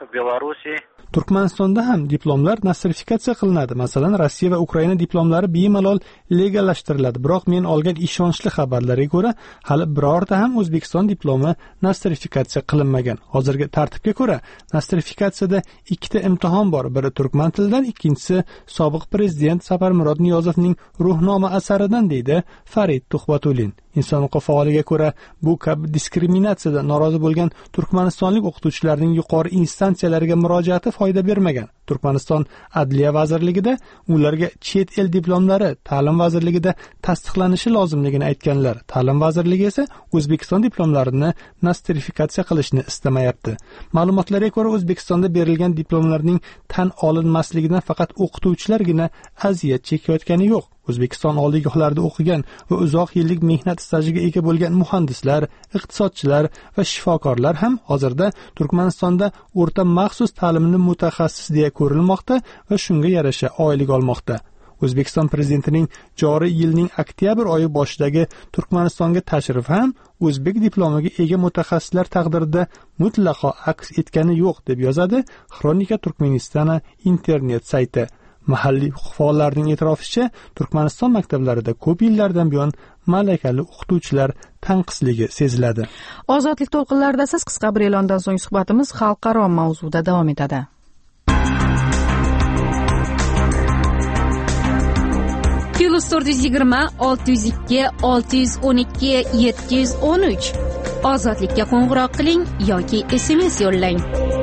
в Беларуси. Turkmanistonda ham diplomlar nostrifikatsiya qilinadi. Masalan, Rossiya va Ukraina diplomlari bemalol legallashtiriladi. Biroq men olgan ishonchli xabarlarga ko'ra, hali birorta ham O'zbekiston diplomi nostrifikatsiya qilinmagan. Hozirgi tartibga ko'ra, nostrifikatsiyada ikkita imtihon bor. Biri turkman tilidan, ikkinchisi sobiq prezident Saparmurod Niyozovning ruhnoma asaridan, deydi Farid Tuhbatulin. Inson huquq faoliga ko'ra, bu kabi diskriminatsiyadan norozi bo'lgan turkmanistonlik o'qituvchilarning yuqori instansiyalarga murojaati foyda bermagan. Turkmaniston Adliya vazirligida ularga chet el diplomlari Ta'lim vazirligida tasdiqlanishi lozimligini aytganlar. Ta'lim vazirligi esa O'zbekiston diplomlarini nostrifikatsiya qilishni istamayapti. Ma'lumotlarga ko'ra, O'zbekistonda berilgan diplomlarning tan olinmasligidan faqat o'qituvchilargina aziyat chekayotgani yo'q. O'zbekiston oliygohlarida o'qigan va uzoq yillik mehnat stajiga ega bo'lgan muhandislar, iqtisodchilar va shifokorlar ham hozirda Turkmanistonda o'rta maxsus ta'limni mutaxassis deya ko'rilmoqda va shunga yarasha oylik olmoqda. O'zbekiston prezidentining joriy yilning oktyabr oyi boshidagi Turkmanistonga tashrifi ham o'zbek diplomiga ega mutaxassislar taqdirida mutlaqo aks etgani yo'q, deb yozadi Xronika Turkmenistana internet sayti. Mahalliy huquq faollarining e'tirofishicha, Turkmaniston maktablarida ko'p yillardan buyon malakali o'qituvchilar tanqisligi seziladi. Ozodlik to'lqinlarida siz qisqa bir e'londan so'ng suhbatimiz xalqaro mavzuda davom etadi. +420 602 612 713 Ozodlikka qo'ng'iroq qiling yoki SMS yo'llang.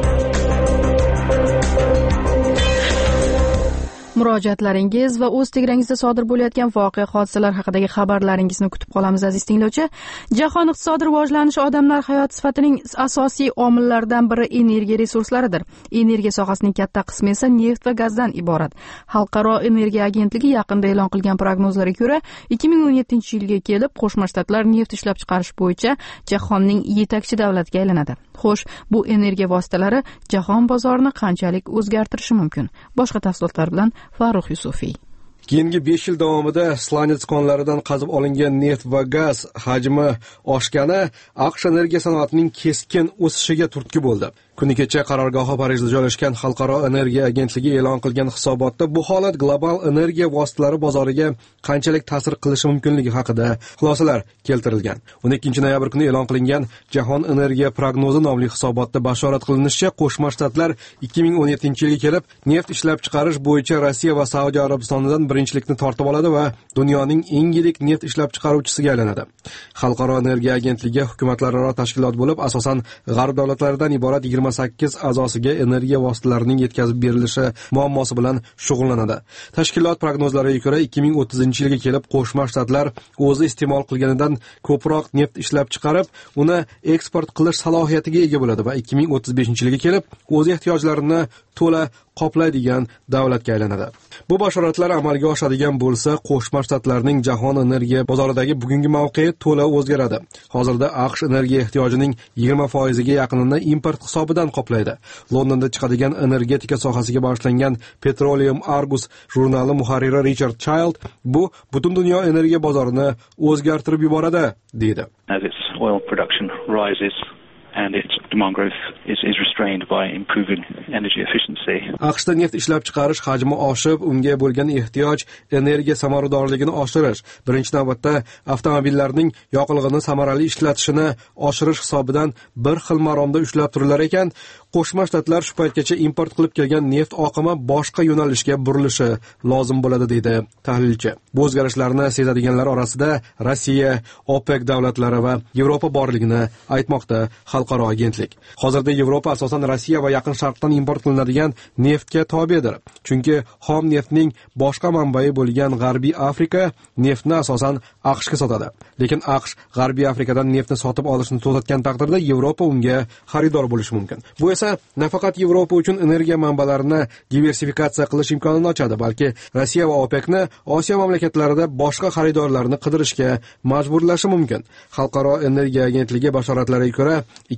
Murojaatlaringiz va o'z tegrangizda sodir bo'layotgan voqea hodisalar haqidagi xabarlaringizni kutib qolamiz, aziz tinglovchi. Jahon iqtisodiy rivojlanishi odamlar hayot sifatining asosiy omillaridan biri energiya resurslaridir. Energiya sohasining katta qismi esa neft va gazdan iborat. Xalqaro energiya agentligi yaqinda e'lon qilgan prognozlarga ko'ra, 2017-yilga kelib Qo'shma Shtatlar neft ishlab chiqarish bo'yicha jahonning yetakchi davlatiga aylanadi. Xo'sh, bu energiya vositalari jahon bozorini qanchalik o'zgartirishi mumkin? Boshqa tafsilotlar bilan Farruh Yusufiy. Keyingi 5 yil davomida slanets konlaridan qazib olingan neft va gaz hajmi oshgani AQSh energiya sanoatining keskin o'sishiga turtki bo'ldi. Kuni kecha qarorgohi Parijda joylashgan Xalqaro energiya agentligi e'lon qilgan hisobotda bu holat global energiya vositalari bozoriga qanchalik ta'sir qilishi mumkinligi haqida xulosalar keltirilgan. 12 noyabr kuni e'lon qilingan Jahon energiya prognozi nomli hisobotda bashorat qilinishicha, Qo'shma Shtatlar 2017-yilga kelib neft ishlab chiqarish bo'yicha Rossiya va Saudiya Arabistonidan birinchilikni tortib oladi va dunyoning eng yirik neft ishlab chiqaruvchisiga aylanadi. Xalqaro energiya agentligi hukumatlararo tashkilot bo'lib, asosan g'arb davlatlaridan iborat 28 a'zosiga energiya vositalarining yetkazib berilishi muammosi bilan shug'ullanadi. Tashkilot prognozlariga ko'ra 2030-yilga kelib Qo'shma Shtatlar o'zi iste'mol qilganidan ko'proq neft ishlab chiqarib, uni eksport qilish salohiyatiga ega bo'ladi va 2035-yilga kelib o'z ehtiyojlarini to'la qoplaydigan davlatga aylanadi. Bu bashoratlar amalga oshadigan bo'lsa, Qo'shma Shtatlarning jahon energiya bozoridagi bugungi mavqei to'la o'zgaradi. Hozirda AQSh energiya ehtiyojining 20% ga yaqinini import hisobidan qoplaydi. Londonda chiqadigan energetika sohasiga bag'ishlangan Petroleum Argus jurnali muharriri Richard Child bu butun dunyo energiya bozorini o'zgartirib yuboradi, deydi. As its oil production rises and its demand growth is restrained by improving energy efficiency. AQShda neft ishlab chiqarish hajmi oshib, unga bo'lgan ehtiyoj energiya samaradorligini oshirish, birinchi navbatda avtomobillarning yoqilg'ini samarali ishlatishini oshirish hisobidan bir xil maromda ushlab turilar ekan, Qo'shma Shtatlar shu paytgacha import qilib kelgan neft oqimi boshqa yo'nalishga burilishi lozim bo'ladi, deydi tahlilchi. Bu o'zgarishlarni sezadiganlar orasida Rossiya, OPEC davlatlari va Yevropa borligini aytmoqda xalqaro agentlik. Hozirda Yevropa asosan Rossiya va Yaqin Sharqdan import qilinadigan neftga tobedir. Chunki xom neftning boshqa manbai bo'lgan G'arbiy Afrika neftni asosan AQShga sotadi. Lekin AQSh G'arbiy Afrikadan neftni sotib olishni to'xtatgan taqdirda Yevropa unga xaridor bo'lishi mumkin. Bu esa nafaqat Yevropa uchun energiya manbalarini diversifikatsiya qilish imkonini ochadi, balki Rossiya va OPECni Osiyo mamlakatlarida boshqa xaridorlarni qidirishga majburlashi mumkin. Xalqaro energiya agentligi bashoratlariga ko'ra, 2035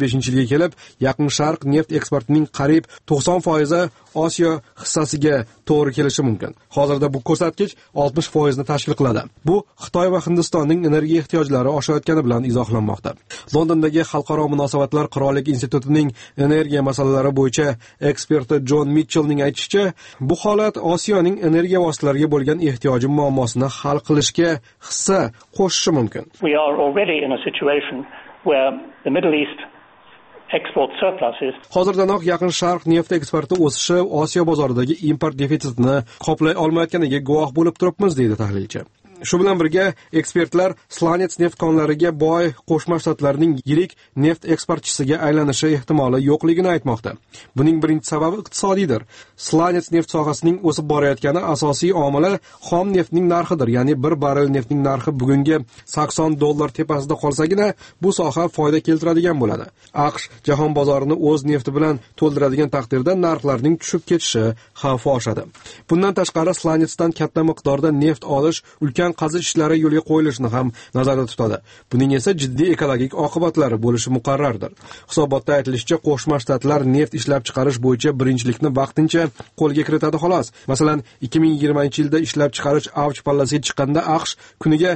2035-yilga kelib Yaqin Sharq neft eksportining qariyb 90% Osiyo hissasiga to'g'ri kelishi mumkin. Hozirda bu ko'rsatkich 60% ni tashkil qiladi. Bu Xitoy va Hindistonning energiya ehtiyojlari oshayotgani bilan izohlanmoqda. Londondagi Xalqaro munosabatlar qirollik institutining energiya masalalari bo'yicha eksperti Jon Mitchellning aytishicha, bu holat Osiyoning energiya vositalariga bo'lgan ehtiyoji muammosini hal qilishga hissa qo'shishi mumkin. We are already in a situation where the Middle East export surpluses. Hozirdanoq Yaqin Sharq neft eksporti o'sishi Osiyo bozoridagi import defitsitini qoplay olmayotganiga guvoh bo'lib turibmiz, deydi tahlilchi. Shu bilan birga ekspertlar Slanets neft konlariga boy Qo'shma Shtatlarning yirik neft eksportchisiga aylanishi ehtimoli yo'qligini aytmoqda. Buning birinchi sababi iqtisodiydir. Slanets neft sohasining o'sib borayotgani asosiy omili xom neftning narxidir, ya'ni bir barrel neftning narxi bugungi $80 tepasida qolsagina bu soha foyda keltiradigan bo'ladi. AQSh jahon bozorini o'z nefti bilan to'ldiradigan taqdirda narxlarning tushib ketishi xavfi oshadi. Bundan tashqari Slanetsdan katta miqdorda neft olish ulkan qazish ishlari yo'lga qo'yilishini ham nazarda tutadi. Buning esa jiddiy ekologik oqibatlari bo'lishi muqarrardir. Hisobotda aytilishicha, Qo'shma Shtatlar neft ishlab chiqarish bo'yicha birinchilikni vaqtincha qo'lga kiritadi xolos. Masalan, 2020-yilda ishlab chiqarish avj pallasiga chiqqanda AQSh kuniga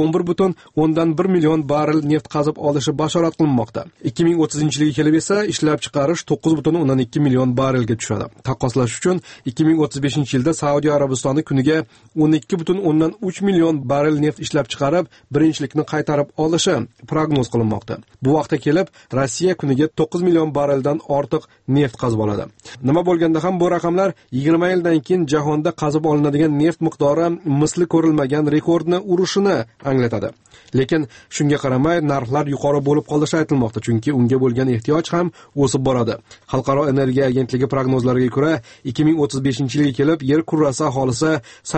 11,1 million barrel neft qazib olishi bashorat qilinmoqda. 2030-yilga kelib esa ishlab chiqarish 9,2 million barrelga tushadi. Taqqoslash uchun 2035-yilda Saudiya Arabistoni kuniga 12,3 million barrel neft ishlab chiqarib, birinchilikni qaytarib olishi prognoz qilinmoqda. Bu vaqtga kelib, Rossiya kuniga 9 million barreldan ortiq neft qazib oladi. Nima bo'lganda ham bu raqamlar 20 yildan keyin jahonda qazib olinadigan neft miqdori misli ko'rilmagan rekordni urishini anglatadi. Lekin shunga qaramay narxlar yuqori bo'lib qolishi aytilmoqda, chunki unga bo'lgan ehtiyoj ham o'sib boradi. Xalqaro energiya agentligi prognozlariga ko'ra, 2035-yilga kelib yer kurrasi aholisi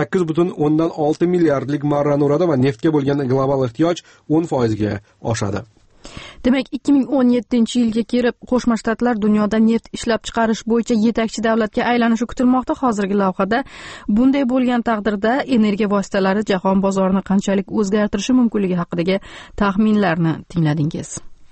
8,6 milliardlik marrani uradi va neftga bo'lgan global ehtiyoj 10% ga oshadi. Demak, 2017-yilga kelib Qo'shma Shtatlar dunyoda neft ishlab chiqarish bo'yicha yetakchi davlatga aylanishi kutilmoqda. Hozirgi lavhada bunday bo'lgan taqdirda energiya vositalari jahon bozorini qanchalik o'zgartirishi mumkinligi haqidagi taxminlarni tingladingiz.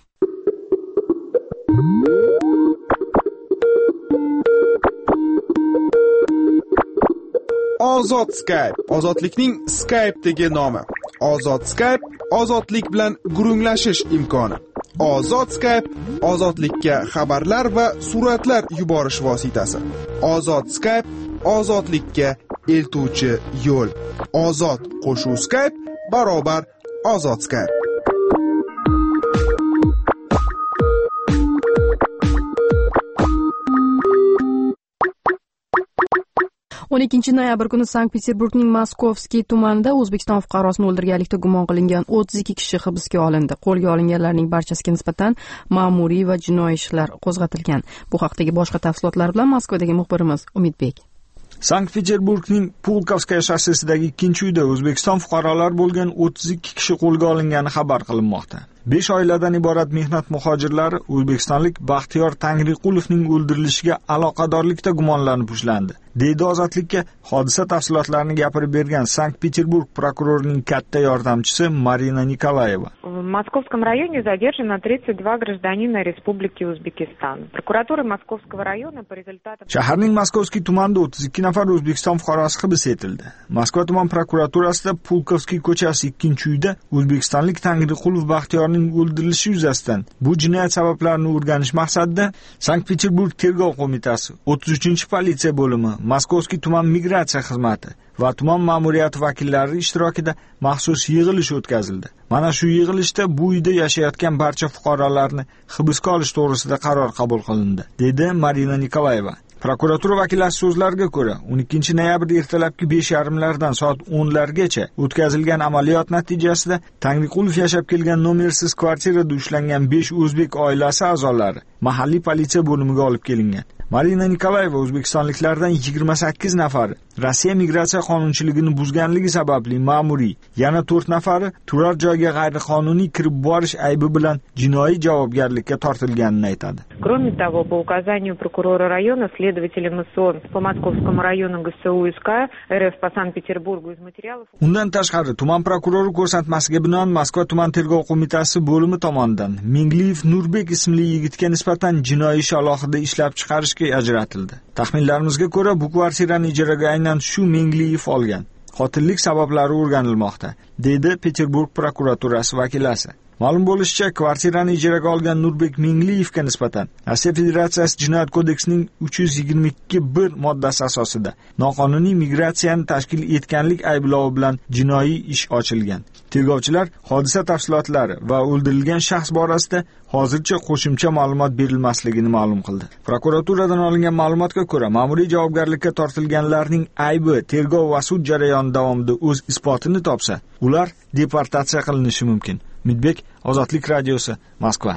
Ozod Skype, ozodlikning Skype'dagi nomi. Ozod Skype, ozodlik bilan gurunglashish imkoni. Ozod Skype, ozodlikka xabarlar va suratlar yuborish vositasi. Ozod Skype, ozodlikka eltuvchi yo'l. Ozod qo'shuv Skype barobar Ozod Skype. 12 noyabr kuni Sankt-Peterburgning Moskovskiy tumanida O'zbekiston fuqarosini o'ldirganlikda gumon qilingan 32 kishi hibsga olindi. Qo'lga olinganlarning barchasiga nisbatan ma'muriy va jinoiy ishlar qo'zg'atilgan. Bu haqdagi boshqa tafsilotlar bilan Moskvadagi muxbirimiz Umidbek. Sankt-Peterburgning Pulkovskaya shossesidagi ikkinchi uyda O'zbekiston fuqarolari bo'lgan 32 kishi qo'lga olingani xabar qilinmoqda. 5 oiladan iborat mehnat muhojirlari o'zbekistonlik Baxtiyor Tangriqulovning o'ldirilishiga aloqadorlikda gumonlanib ushlandi. Deydi Ozodlikka hodisa tafsilotlarini gapirib bergan Sankt-Peterburg prokurorining katta yordamchisi Marina Nikolayeva. В Московском районе задержано 32 гражданина Республики Узбекистан. Прокуратура Московского района по результатам Shaharning Moskovskiy tumanida 32 nafar O'zbekiston fuqarosi hibs etildi. Moskva tuman prokuraturasida Pulkovskiy ko'chasi 2-uyda o'zbekistonlik Tangriqulov Baxtiyorning o'ldirilishi yuzasidan bu jinoyat sabablarini o'rganish maqsadida Sankt-Peterburg tergov qo'mitasi, 33-politsiya bo'limi, Moskovskiy tuman migratsiya xizmati va tuman ma'muriyati vakillari ishtirokida maxsus yig'ilish o'tkazildi. Mana shu yig'ilishda bu uyda yashayotgan barcha fuqarolarni hibsga olish to'g'risida qaror qabul qilindi, dedi Marina Nikolayeva. Prokuratura vakillari so'zlariga ko'ra, 12 noyabr ertalabki 5:30lardan soat 10largacha o'tkazilgan amaliyot natijasida Tangriqulov yashab kelgan nomersiz kvartirada ushlangan 5 o'zbek oilasi a'zolari mahalliy politsiya bo'limiga olib kelingan. Marina Nikolayeva o'zbekistonliklardan 28 nafari Rossiya migratsiya qonunchiligini buzganligi sababli ma'muriy, yana 4 nafari turar joyga g'ayriqonuniy kirib borish aybi bilan jinoiy javobgarlikka tortilganini aytadi. Кроме того, по указанию прокурора района, следователя МСО по Московскому району ГСУ СК РФ по Санкт-Петербургу из материалов... Undan tashqari, tuman prokurori ko'rsatmasiga binoan Moskva tuman tergov qo'mitasi bo'limi tomonidan Mingliyev Nurbek ismli yigitga nisbatan jinoiy ish alohida ishlab chiqarishga ajratildi. Taxminlarimizga ko'ra, bu kvartirani ijaraga aynan shu Mingliyev olgan. Qotillik sabablari o'rganilmoqda, dedi Peterburg prokuraturasi vakilasi. Ma'lum bo'lishicha, kvartirani ijaraga olgan Nurbek Mingliyevga nisbatan Rossiya Federatsiyasi Jinoyat kodeksining 322(1) moddasi asosida noqonuniy migratsiyani tashkil etganlik ayblovi bilan jinoiy ish ochilgan. Tergovchilar hodisa tafsilotlari va o'ldirilgan shaxs borasida hozircha qo'shimcha ma'lumot berilmasligini ma'lum qildi. Prokuraturadan olingan ma'lumotga ko'ra, ma'muriy javobgarlikka tortilganlarning aybi tergov va sud jarayoni davomida o'z isbotini topsa, ular deportatsiya qilinishi mumkin. Midbek, Ozodlik radiosi, Moskva.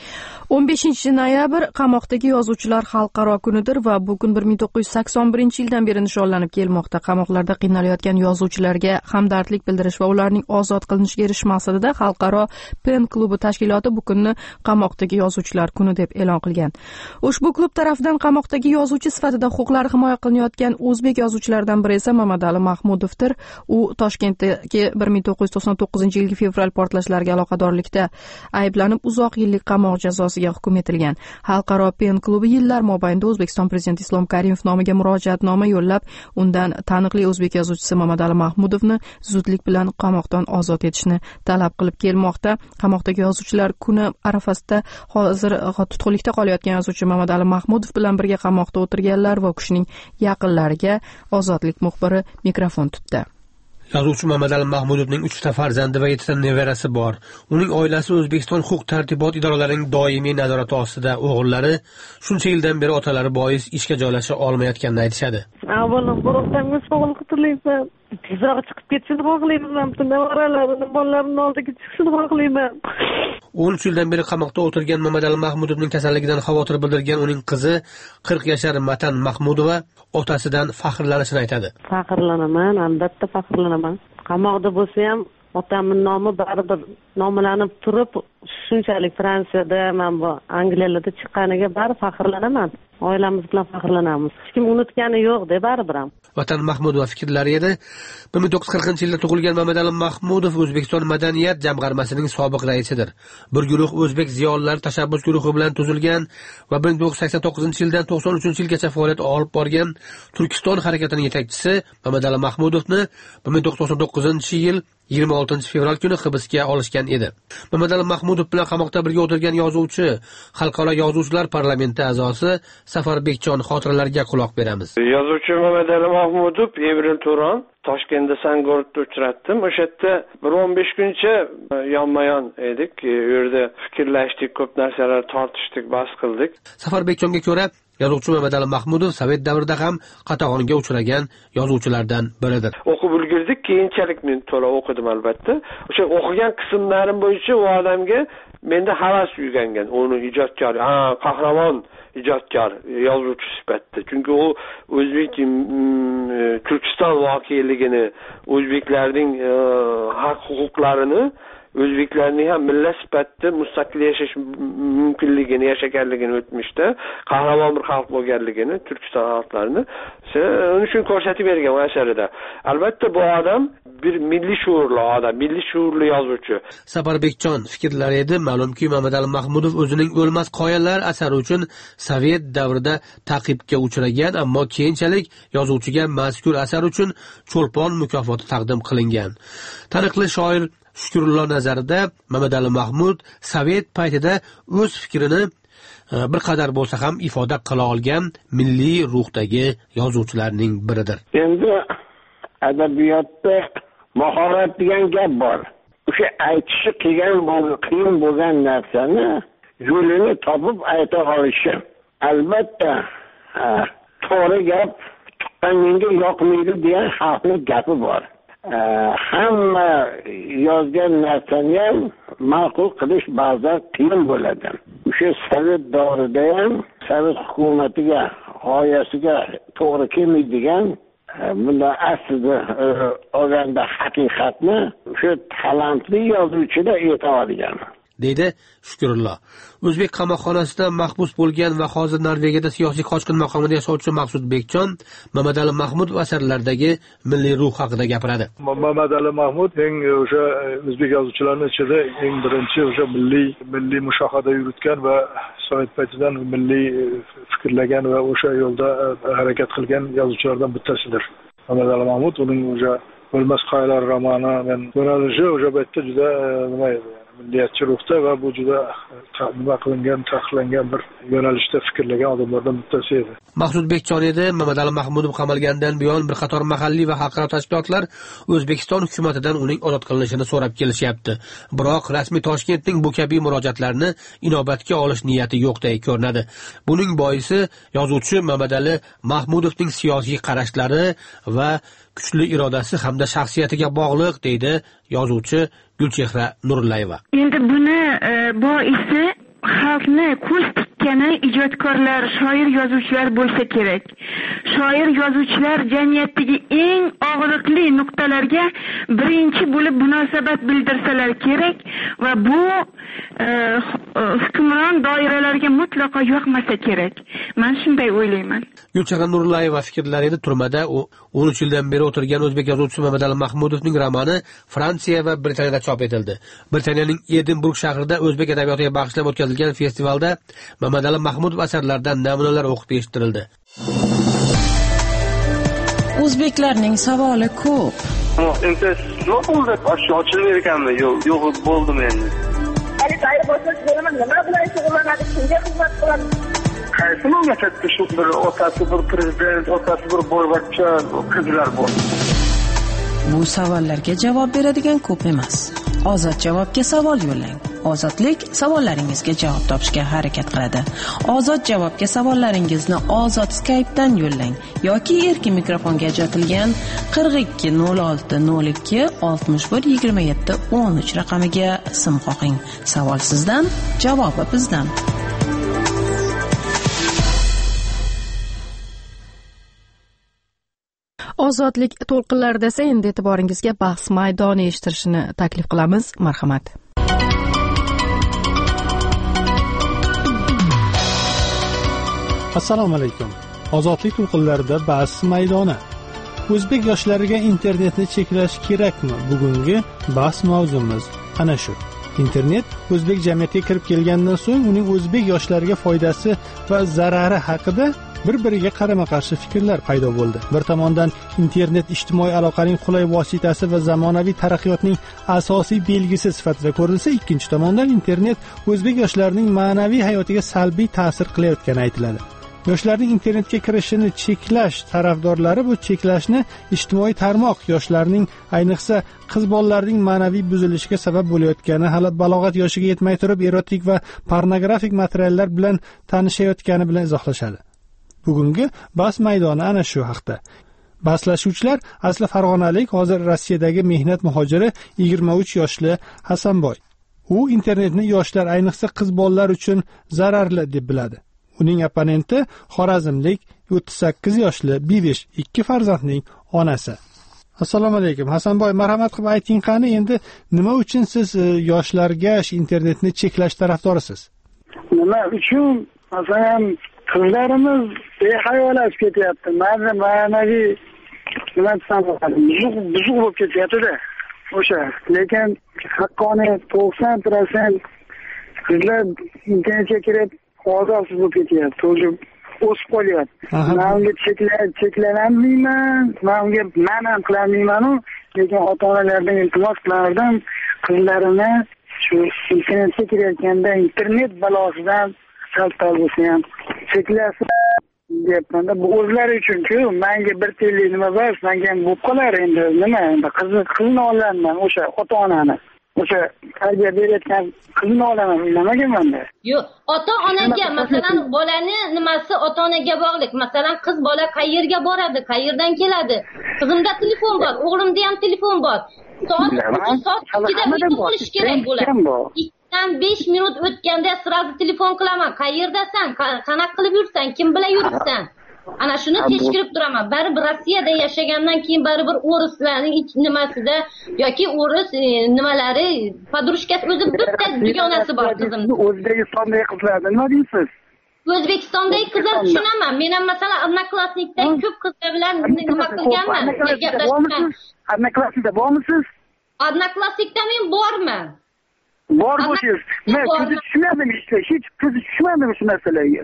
15-noyabr qamoqdagi yozuvchilar xalqaro kunidir va bu kun 1981-yildan beri nishonlanib kelmoqda. Qamoqlarda qiynalayotgan yozuvchilarga hamdardlik bildirish va ularning ozod qilinishiga erishish maqsadida xalqaro PEN klubi tashkiloti bu kunni qamoqdagi yozuvchilar kuni deb e'lon qilgan. Ushbu klub tomonidan qamoqdagi yozuvchi sifatida huquqlari himoya qilinayotgan o'zbek yozuvchilaridan biri esa Mamadali Mahmudovdir. U Toshkentdagi 1999-yilgi fevral portlashlariga aloqadorlikda ayblanib uzoq yillik qamoq jazosi hukm etilgan. Xalqaro PEN klubi yillar mobaynida O'zbekiston prezidenti Islom Karimov nomiga murojaatnoma yo'llab, undan taniqli o'zbek yozuvchisi Mamadali Mahmudovni zudlik bilan qamoqdan ozod etishni talab qilib kelmoqda. Qamoqdagi yozuvchilar kuni arafasida hozir tutqunlikda qolayotgan yozuvchi Mamadali Mahmudov bilan birga qamoqda o'tirganlar va u kishining yaqinlariga Ozodlik muxbiri mikrofon tutdi. Yozuvchi Mamadali Mahmudovning 3 ta farzandi va 7 ta nevarasi bor. Uning oilasi O'zbekiston huquq-tartibot idoralarining doimiy nazorati ostida. O'g'illari shuncha yildan beri otalari bois ishga joylasha olmayotganini aytishadi. Avvalambor sog'liq tilayman. Tezroq chiqib ketishini xohlayman. Nevaralarimning bolalarimning oldiga chiqishini xohlayman. 13 yildan beri qamoqda o'tirgan Mamadali Mahmudovning kasalligidan xavotir bildirgan uning qizi 40 yashar Matan Mahmudova otasidan faxrlanishini aytadi. Faxrlanaman, albatta faxrlanaman. Qamoqda bo'lsa ham otamning nomi baribir nomlanib turib, shunchalik Fransiyada, men bu Angliyalarda chiqqaniga baribir faxrlanaman. Oilamiz bilan faxrlanamiz. Hech kim unutgani yo'q deb baribir ham. Vatan Mahmudova fikrlari edi. 1940-yilda tug'ilgan Mamadali Mahmudov O'zbekiston madaniyat jamg'armasining sobiq raisidir. Bir guruh o'zbek ziyolilari tashabbus guruhi bilan tuzilgan va 1989-yildan 93-yilgacha faoliyat olib borgan Turkiston harakatining yetakchisi Mamadali Mahmudovni 1999-yil 26 fevral kuni hibsga olishgan edi. Mamadali Mahmudov bilan qamoqda birga o'tirgan yozuvchi, Xalqaro yozuvchilar parlamenti a'zosi Safarbekjon xotiralariga quloq beramiz. Yozuvchi Mamadali Mahmudov Evril Turon Toshkentda Sangortda uchratdim. O'sha yerda 15 kuncha yonma-yon edik. U yerda fikrlashdik, ko'p narsalar tortishdik, bahs qildik. Safarbekjonga ko'ra, yozuvchi Mamadali Mahmudov Sovet davrida ham qatag'onga uchragan yozuvchilardan biridir. O'qib ulgurdik, keyinchalik men to'la o'qidim albatta. O'sha o'qigan qismlarim bo'yicha u odamga menda havas uyg'ongan. Uni ijodkor, qahramon ijodkor, yozuvchi sifatida. Chunki u o'zbek Turkiston voqeligini, o'zbeklarning haq huquqlarini, o'zbeklarning ham millat sifatida mustaqil yashash mumkinligini, yashaganligini o'tmishda qahramon bir xalq bo'lganligini, Turkiston xalqlarini o'sha uchun ko'rsatib bergan bu asarida. Albatta bu odam bir milliy shuurli odam, milliy shuurli yozuvchi. Safarbekjon fikrlari edi. Ma'lumki, Mamadali Mahmudov o'zining O'lmas qoyalar asari uchun Sovet davrida ta'qibga uchragan, ammo keyinchalik yozuvchiga mazkur asar uchun Cho'lpon mukofoti taqdim qilingan. Taniqli shoir Shukrullo nazarida Mamadali Mahmud Sovet paytida o'z fikrini bir qadar bo'lsa ham ifoda qila olgan milliy ruhdagi yozuvchilarning biridir. Endi adabiyotda mahorat degan gap bor. O'sha aytishi qiyin bo'lgan narsani yo'lini topib ayta olishi. Albatta, to'g'ri gap tuqqanga yoqmaydi degan xalqning gapi bor. Hamma yozgan narsani ham ma'qul qilish ba'zan qiyin bo'ladi. O'sha Sovet davrida ham Sovet hukumatiga, g'oyasiga to'g'ri kelmaydigan bundan aslida olganda haqiqatni shu talantli yozuvchida aytadigan. deydi Shukrullo. O'zbek qamoqxonasida mahbus bo'lgan va hozir Norvegiyada siyosiy qochqin maqomida yashovchi Maqsud Bekjon Mamadali Mahmudov asarlaridagi milliy ruh haqida gapiradi. Mamadali Mahmud eng o'sha o'zbek yozuvchilarining ichida eng birinchi o'sha milliy mushohada yuritgan va sovet paytidan milliy fikrlagan va o'sha yo'lda harakat qilgan yozuvchilardan bittasidir. Mamadali Mahmud uning o'sha Bo'lmas qoyalar romani men yo'nalishi o'sha paytda juda nima edi? Milliyatchi ruhda va bu juda nima qilingan, taqiqlangan bir yo'nalishda fikrlagan odamlardan bittasi edi. Maqsud Bekjon edi. Mamadali Mahmudov qamalgandan buyon bir qator mahalliy va xalqaro tashkilotlar O'zbekiston hukumatidan uning ozod qilinishini so'rab kelishyapti. Biroq rasmiy Toshkentning bu kabi murojaatlarni inobatga olish niyati yo'qday ko'rinadi. Buning boisi yozuvchi Mamadali Mahmudovning siyosiy qarashlari va kuchli irodasi hamda shaxsiyatiga bog'liq, deydi yozuvchi Gulchehra Nurullayeva. Endi buni boisi xalqni ko'z tikkani ijodkorlar, shoir, yozuvchilar bo'lsa kerak. Shoir, yozuvchilar jamiyatdagi eng og'riqli nuqtalarga birinchi bo'lib munosabat bildirsalar kerak va bu hukmron doiralarga mutlaqo yoqmasa kerak. Men shunday o'ylayman. Gulchehra Nurullayeva fikrlarida turmada 13 yildan beri o'tirgan o'zbek yozuvchisi Mamadali Mahmudovning romani Fransiya va Britaniyada chop etildi. Britaniyaning Edinburg shahrida o'zbek adabiyotiga bag'ishlab o'tkazilgan festivalda Mamadali Mahmudov asarlaridan namunalar o'qib eshittirildi. O'zbeklarning savoli ko'p. Endi nima bo'ldi? Ochilib ekanmi? Yo'q, bo'ldim endi. Ayni bo'lsangiz bo'laman, nima bilan shug'ullanadi, kimga xizmat qiladi? Qaysi mamlakatda shu bir otasi bir prezident, otasi bir boyvachcha qizlar bor? Bu savollarga javob beradigan ko'p emas. Ozod javobga savol yo'llang. Ozodlik savollaringizga javob topishga harakat qiladi. Ozod javobga savollaringizni Ozod Skype'dan yo'llang yoki erkin mikrofonga ajratilgan 42 06 02 61 27 13 raqamiga sim qo'ying. Savol sizdan, javobi bizdan. Ozodlik to'lqinlarida esa endi e'tiboringizga bahs maydoni eshittirishni taklif qilamiz. Marhamat. Assalomu alaykum. Ozodlik to'lqinlarida bahs maydoni. O'zbek yoshlariga internetni cheklash kerakmi? Bugungi bahs mavzumiz ana shu. Internet o'zbek jamiyatiga kirib kelgandan so'ng uning o'zbek yoshlariga foydasi va zarari haqida bir-biriga qarama-qarshi fikrlar paydo bo'ldi. Bir tomondan internet ijtimoiy aloqaning qulay vositasi va zamonaviy taraqqiyotning asosiy belgisi sifatida ko'rilsa, ikkinchi tomondan internet o'zbek yoshlarining ma'naviy hayotiga salbiy ta'sir qilayotgani aytiladi. Yoshlarning internetga kirishini cheklash tarafdorlari bu cheklashni ijtimoiy tarmoq yoshlarning, ayniqsa qiz bolalarning ma'naviy buzilishiga sabab bo'layotgani, hali balog'at yoshiga yetmay turib erotik va pornografik materiallar bilan tanishayotgani bilan izohlashadi. Bugungi bahs maydoni ana shu haqda. Bahslashuvchilar asli farg'onalik, hozir Rossiyadagi mehnat muhojiri 23 yoshli Hasanboy. U internetni yoshlar, ayniqsa qiz bolalar uchun zararli deb biladi. Uning opponenti xorazmlik 38 yoshli Bivish, 2 farzandning onasi. Assalomu alaykum. Hasanboy, marhamat qilib ayting, qani endi nima uchun siz yoshlarga internetni cheklash tarafdorisiz? Nima uchun? Masalan, qizlarimiz behayollashib ketyapti. Ma'naviy nima desam bo'ladi? Buzuq bo'lib ketyapti-da. O'sha, lekin haqqoniy 90% qizlar internetga kirib ozodsiz bo'lib ketyapti. O'zi o'sib qolyapti. Men unga cheklanmayman, men unga ma'nan qilmayman-u, lekin ota-onalardan iltimos qilardim, qizlarini shu internetga kirayotganda internet balosidan sal-pal bo'lsa ham cheklasin deyapman-da. Bu o'zlari uchun-ku, menga bir tiyinlik nima bor, menga ham bo'lib qolar endi. Nima endi qizni olaman, o'sha ota-onani. O'sha tarbiya berayotgan qizni olaman, nemaga-manda? Yo'q, ota-onaga, masalan, bolani nimasi ota-onaga bog'liq. Masalan, qiz bola qayerga boradi, qayerdan keladi? Qizimda telefon bor, o'g'limda ham telefon bor. Soat 2da uyda bo'lish kerak bo'ladi. 5 minut o'tganda sразу telefon qilaman. Qayerdasan? Qanaqa qilib yursan? Kim bilan yuribsan? ana shuni tekshirib turaman. Baribir Rossiyada yashagandan keyin baribir o'rislarning nimasida yoki o'ris nimalari podrushkasi o'zi bitta dugonasi bor qizimni. O'zbekistondagi qizlarni nima deysiz? O'zbekistondagi qizlar tushunaman. Men ham masalan odnoklassnikda ko'p qizlar bilan nima qilganman, gaplashgan. Odnoklassnikda bormisiz? Odnoklassnikda men borman. Bor bo'lsangiz, men ko'zi tushmadim hech ko'zi tushmadim shu masalaga.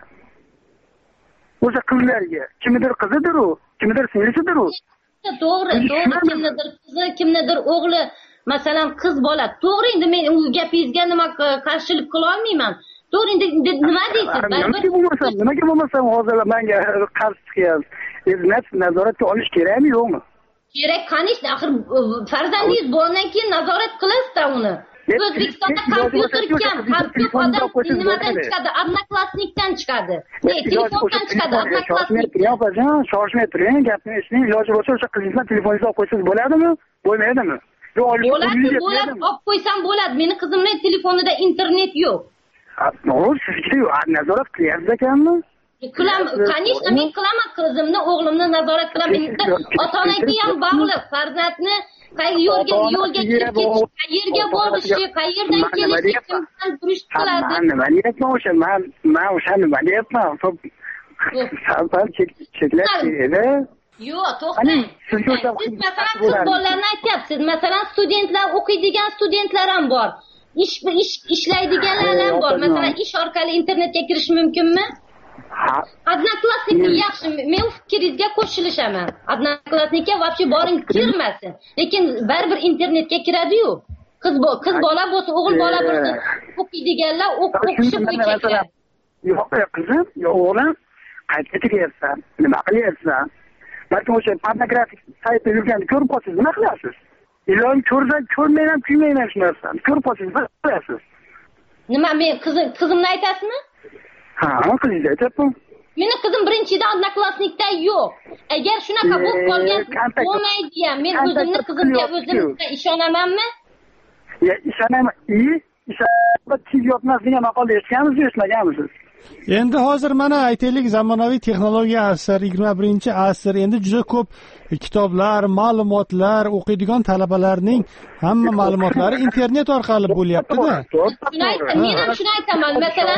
O'sha qizlarga kimnidir qizidir u, kimnidir singlisidir u. To'g'ri, kimnidir qizi, kimnidir o'g'li, masalan qiz bola. To'g'ri, endi men u gapingizga nima qarshilik qila olmayman. To'g'ri, endi nima deysiz? Nimaga bo'lmasam hozir menga qarshi chiqyapsiz. Nazoratga olish kerakmi, yo'qmi? Kerak, qaniydi, axir farzandingiz bo'lgandan keyin nazorat qilasizda uni. O'zbekistonda kompyuter kam, ko'p odam nimadan chiqadi? Odnoklassnikdan chiqadi. Telefondan chiqadi, odnoklassnikdan. Shoshmay turing, gapni eshiting. Iloji bo'lsa o'sha qizingizni telefoningizni olib qo'ysangiz bo'ladimi? Bo'lmaydimi? Bo'ladi, olib qo'ysam bo'ladi. Meni qizimning telefonida internet yo'q. Sizga nazorat qilyapsiz ekanmi? Qaniydi, men qilaman qizimni, o'g'limni nazorat qilaman. Ota-onaga ham bog'liq, farzandni yo'lga kirib ketish, qayerga borishi, qayerdan kelishi, kimdan turist qiladi. Nima deyapman o'sha? Men o'sha nima deyapman? Sal cheklash kerak. Yo'q, to'xtang. Siz masalan qiz bolalarni aytyapsiz. Masalan studentlar, o'qiydigan studentlar ham bor. Ishlaydiganlar ham bor. Masalan ish orqali internetga kirish mumkinmi? Odnoklassnikka yaxshi, men fikringizga qo'shilishaman. Odnoklassnikka вообще boring kirmasin. Lekin baribir internetga kiradi-yu. Qiz bola bo'lsa, o'g'il bola bo'lsa, o'qiydiganlar o'qishi bo'yicha kiradi. Yo'q, qizim, yo'q o'g'lim, qayerga ketyapsan? Nima qilyapsan? Balki o'sha pornografik saytda yurganini ko'rib qolsangiz, nima qilasiz? Ilon ko'rmayman, kuymayman shu narsani. Ko'rib qolsangiz, nima qilasiz? Nima, men qizimni aytasizmi? Ha, qizingizni aytyapman. Meni qizim birinchidan odnoklassnikda yo'q. Agar shunaqa bo'lib qolgan bo'lmaydi ham, men o'zimni qizimga o'zimga ishonamanmi? Ya, ishonaman. Siz yotmas degan maqolda eshitganmisiz, eshitmaganmisiz? Endi hozir mana aytaylik, zamonaviy texnologiya asr, 21-asr, endi juda ko'p kitoblar, ma'lumotlar, o'qiydigan talabalarning hamma ma'lumotlari internet orqali bo'lyapti-da. Men ham shuni aytaman, masalan,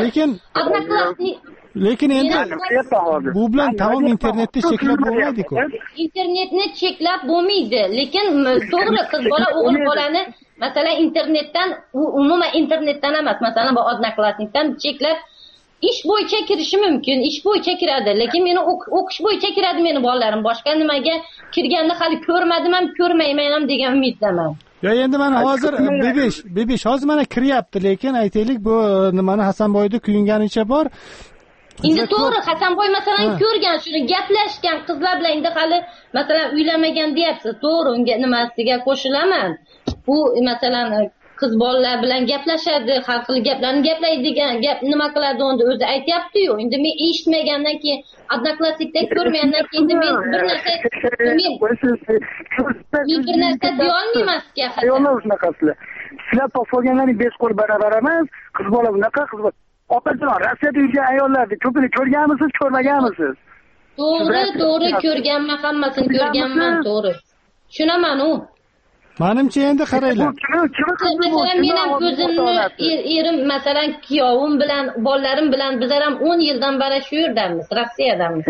lekin endi bu bilan tamom internetni cheklab bo'lmaydi-ku. Internetni cheklab bo'lmaydi, lekin to'g'ri qiz bola, o'g'il bolani masalan internetdan, umuman internetdan emas, masalan bu odnoklassnikdan cheklab ish bo'yicha kirishi mumkin, ish bo'yicha kiradi, lekin meni o'qish bo'yicha kiradi meni bolalarim. Boshqa nimaga kirganini hali ko'rmadim ham, ko'rmayman ham degan umiddaman. Ya endi mana hozir bebish hozir mana kiryapti, lekin aytaylik bu nimani Hasanboyda kuyinganicha bor. Endi to'g'ri, Hasanboy masalan ko'rgan, shuni gaplashgan qizlar bilan endi hali masalan uylamagan deyapsiz. To'g'ri, unga nimasiga qo'shilaman. Bu masalan qiz bolalar bilan gaplashadi, har xil gaplarni gaplaydigan, gap nima qiladi unda o'zi aytayapti-yu. Endi men eshitmagandan keyin, odnoklassnikda ko'rmagandan keyin men bir narsa deya olmayman sizga. Yo'q, shunaqasizlar. Sizlar topganlaring 5 qo'l barobar emas, qiz bola bunaqa, qiz bola. Opajon, Rossiyada yurgan ayollarni ko'pini ko'rganmisiz, ko'rmaganmisiz? To'g'ri, ko'rganman, hammasini ko'rganman, to'g'ri. Tushunaman u. Menimcha endi qaranglar. Masalan, men ham o'zimni erim, masalan, kuyovim bilan, bolalarim bilan bizlar ham 10 yildan beri shu yerdamiz, Rossiyadamiz.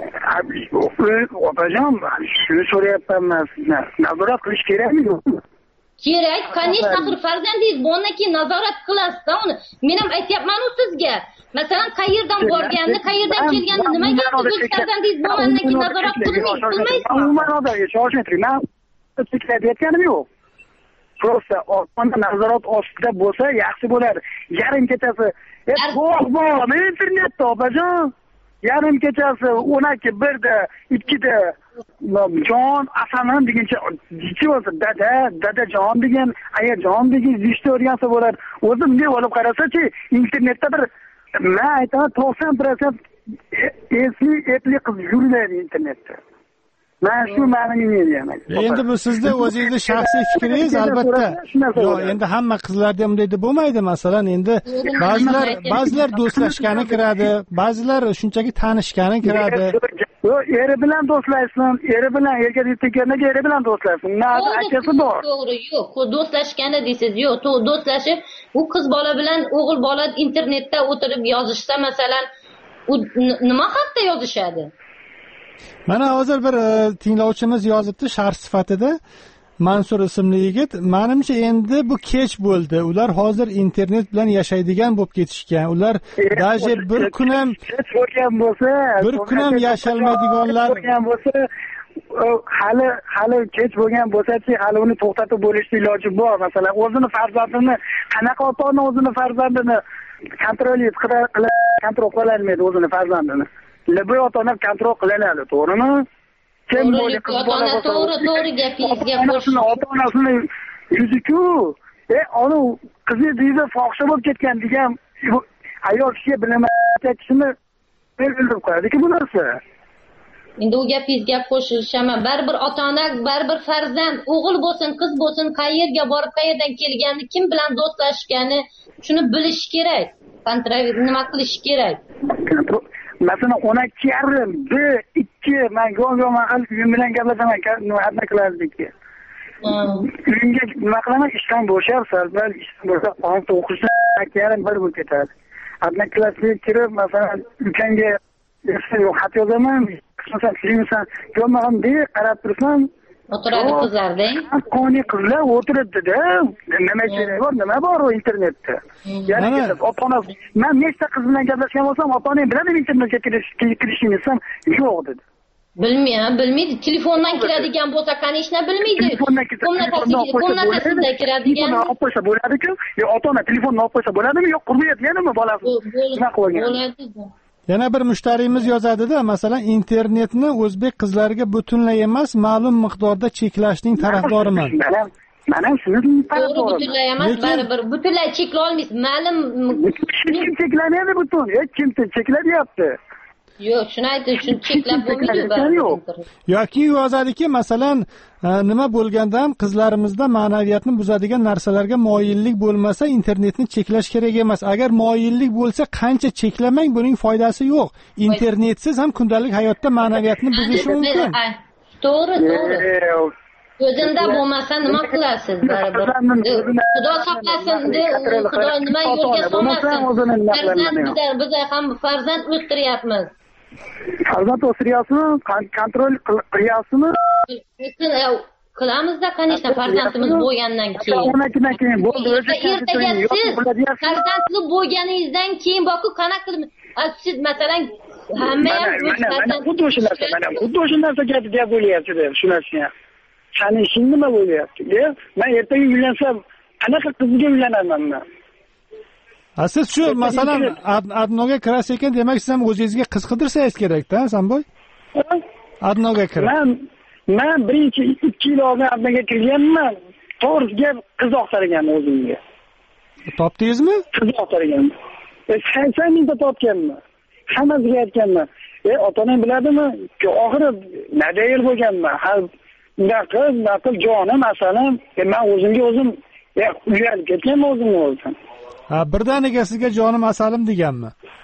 Opajon, shuni so'rayapman sizdan. Nazorat qilish kerakmi, yo'qmi? Kerak, конечно, axir farzandingiz bo'lgandan keyin nazorat qilasiz-da uni. Men ham aytayapman-ku sizga. Masalan, qayerdan borganini, qayerdan kelganini, nimaga o'z farzandingiz bo'lgandan keyin nazorat qilmaysiz? Umuman odamga shoshmay aytganim yo'q. Prosta onda nazorat ostida bo'lsa yaxshi bo'ladi. Yarim kechasi, bor, internetda opajon. Yarim kechasi 12, 1da, 2da jon asaman degancha bo'lsa, dadajon degan, ayajon degan zishni o'rgansa bo'ladi. O'zi bunday olib qarasachi, internetda bir men aytaman 90% epli qiz yurmaydi internetda. mana shu mani men endi bu sizni o'zingizni shaxsiy fikringiz albatta. Yo'q, endi hamma qizlarda ham bunday deb bo'lmaydi. Masalan, endi ba'zilar do'stlashgani kiradi, ba'zilar shunchaki tanishgani kiradi. Yo'q, eri bilan do'stlashsin, eri bilan erga tekaniga eri bilan do'stlashsin. Nari akasi bor. To'g'ri, yo'q, do'stlashgani deysiz. Yo'q, do'stlashib, u qiz bola bilan o'g'il bola internetda o'tirib yozishsa, masalan, u nima haqda yozishadi? Mana hozir bir tinglovchimiz yozibdi sharh sifatida. Mansur ismli yigit, menimcha endi bu kech bo'ldi. Ular hozir internet bilan yashaydigan bo'lib ketishgan. Ular даже bir kun ham kech bo'lgan bo'lsa, bir kun ham yashalmaydiganlar bo'lgan bo'lsa, hali kech bo'lgan bo'lsa-chi, hali uni to'xtatib bo'lishning iloji bor. Masalan, o'zini farzandini qanaqa ota-ona o'zini farzandini kontrol qila olmaydi o'zini farzandini. Lebi ota-ona kontrol qila oladi, to'g'rimi? Kim bo'ldi qiz bola bo'lsa, to'g'ri gapingizga qo'shilib. Ota-onasini yuzi-ku, onu qizi deydi fohisha bo'lib ketgan degan ayol kishiga bilaman aytishini o'ldirib qo'yadi-ku bu narsa. Endi u gapingizga qo'shilishaman. Baribir ota-ona, baribir farzand, o'g'il bo'lsin, qiz bo'lsin, qayerga borib, qayerdan kelganini, kim bilan do'stlashgani, shuni bilish kerak. Nima qilish kerak? Masalan, 12:30, 2 men go'ng-go'ng uyim bilan gaplashaman, nima qilardiki. Uyimga nima qilaman, ishdan bo'shab, salbal ishdan bo'shab, qonun o'qishdan 2:30 bir bo'lib ketadi. Adna klassiga kirib, masalan, ukangga yo'q xat yozaman, masalan, filmsan, ko'rmag'im deb qarab tursam, o'tiradi qizlarda. Qoni qizlar o'tiribdi-da. Nima kerak bor, nima bor u internetda? Ya'ni ota-ona, men nechta qiz bilan gaplashgan bo'lsam, ota-onam biladimi internetga kirishni desam, yo'q dedi. Bilmaydi. Telefondan kiradigan bo'lsa, kanishna bilmaydi. Komnatasida kiradigan. Telefonni olib qo'ysa bo'ladi-ku. Yo, ota-ona telefonni olib qo'ysa bo'ladimi? Yo'q, qurmayotganimi bolasi? Nima qilgan? Bo'ladi. Yana bir mushtariyimiz yozadi-da, masalan, internetni o'zbek qizlariga butunlay emas, ma'lum miqdorda cheklashning tarafdoriman. Mana shuni tarafdoriman. Butunlay emas, baribir butunlay cheklay olmaysiz. Ma'lum kim cheklamaydi butun? Kim chekladyapti? Yo'q, shuni aytib, shuni cheklab bo'lmaydi. Yoki yozadiki, masalan, nima bo'lganda ham qizlarimizda ma'naviyatni buzadigan narsalarga moyillik bo'lmasa, internetni cheklash kerak emas. Agar moyillik bo'lsa, qancha cheklamang, buning foydasi yo'q. Internetsiz ham kundalik hayotda ma'naviyatni buzish mumkin. To'g'ri. O'zinda bo'lmasa nima qilasiz? Baribir. Xudo saqlasin, Xudo nima yo'lga solmasin. Farzand biz ham farzand o'stiryapmiz. Farzand o'stiryapsizmi? Kontrol qilyapsizmi? Qilamizda, конечно, farzandimiz bo'lgandan keyin. Undan keyin bo'ldi, o'zi ertaga siz farzandli bo'lganingizdan keyin boku qanaqa qilib siz masalan hamma ham xuddi o'sha narsa gap bo'lyapti-da, shu narsa. Qani ishing nima bo'lyapti? Men ertaga uylansam, qanaqa qizga uylanaman men? Siz shu masalan Adnoga kirasiz ekan, demak siz ham o'zingizga qiz qidirsangiz kerak-da, Hasanboy? Adnoga kirib. Men birinchi 2 yil oldin Adnoga kirganman. To'g'risiga qiz oqtargan o'zimga. Topdingizmi? Qiz oqtargan. 80 mingta topganman. Hammasiga aytganman. Ota-onam biladimi? Oxiri nadayir bo'lganman. Naql jonim masalan, men o'zimga o'zim uyalib ketganman o'zim. Birdaniga sizga jonim asalim deganmi?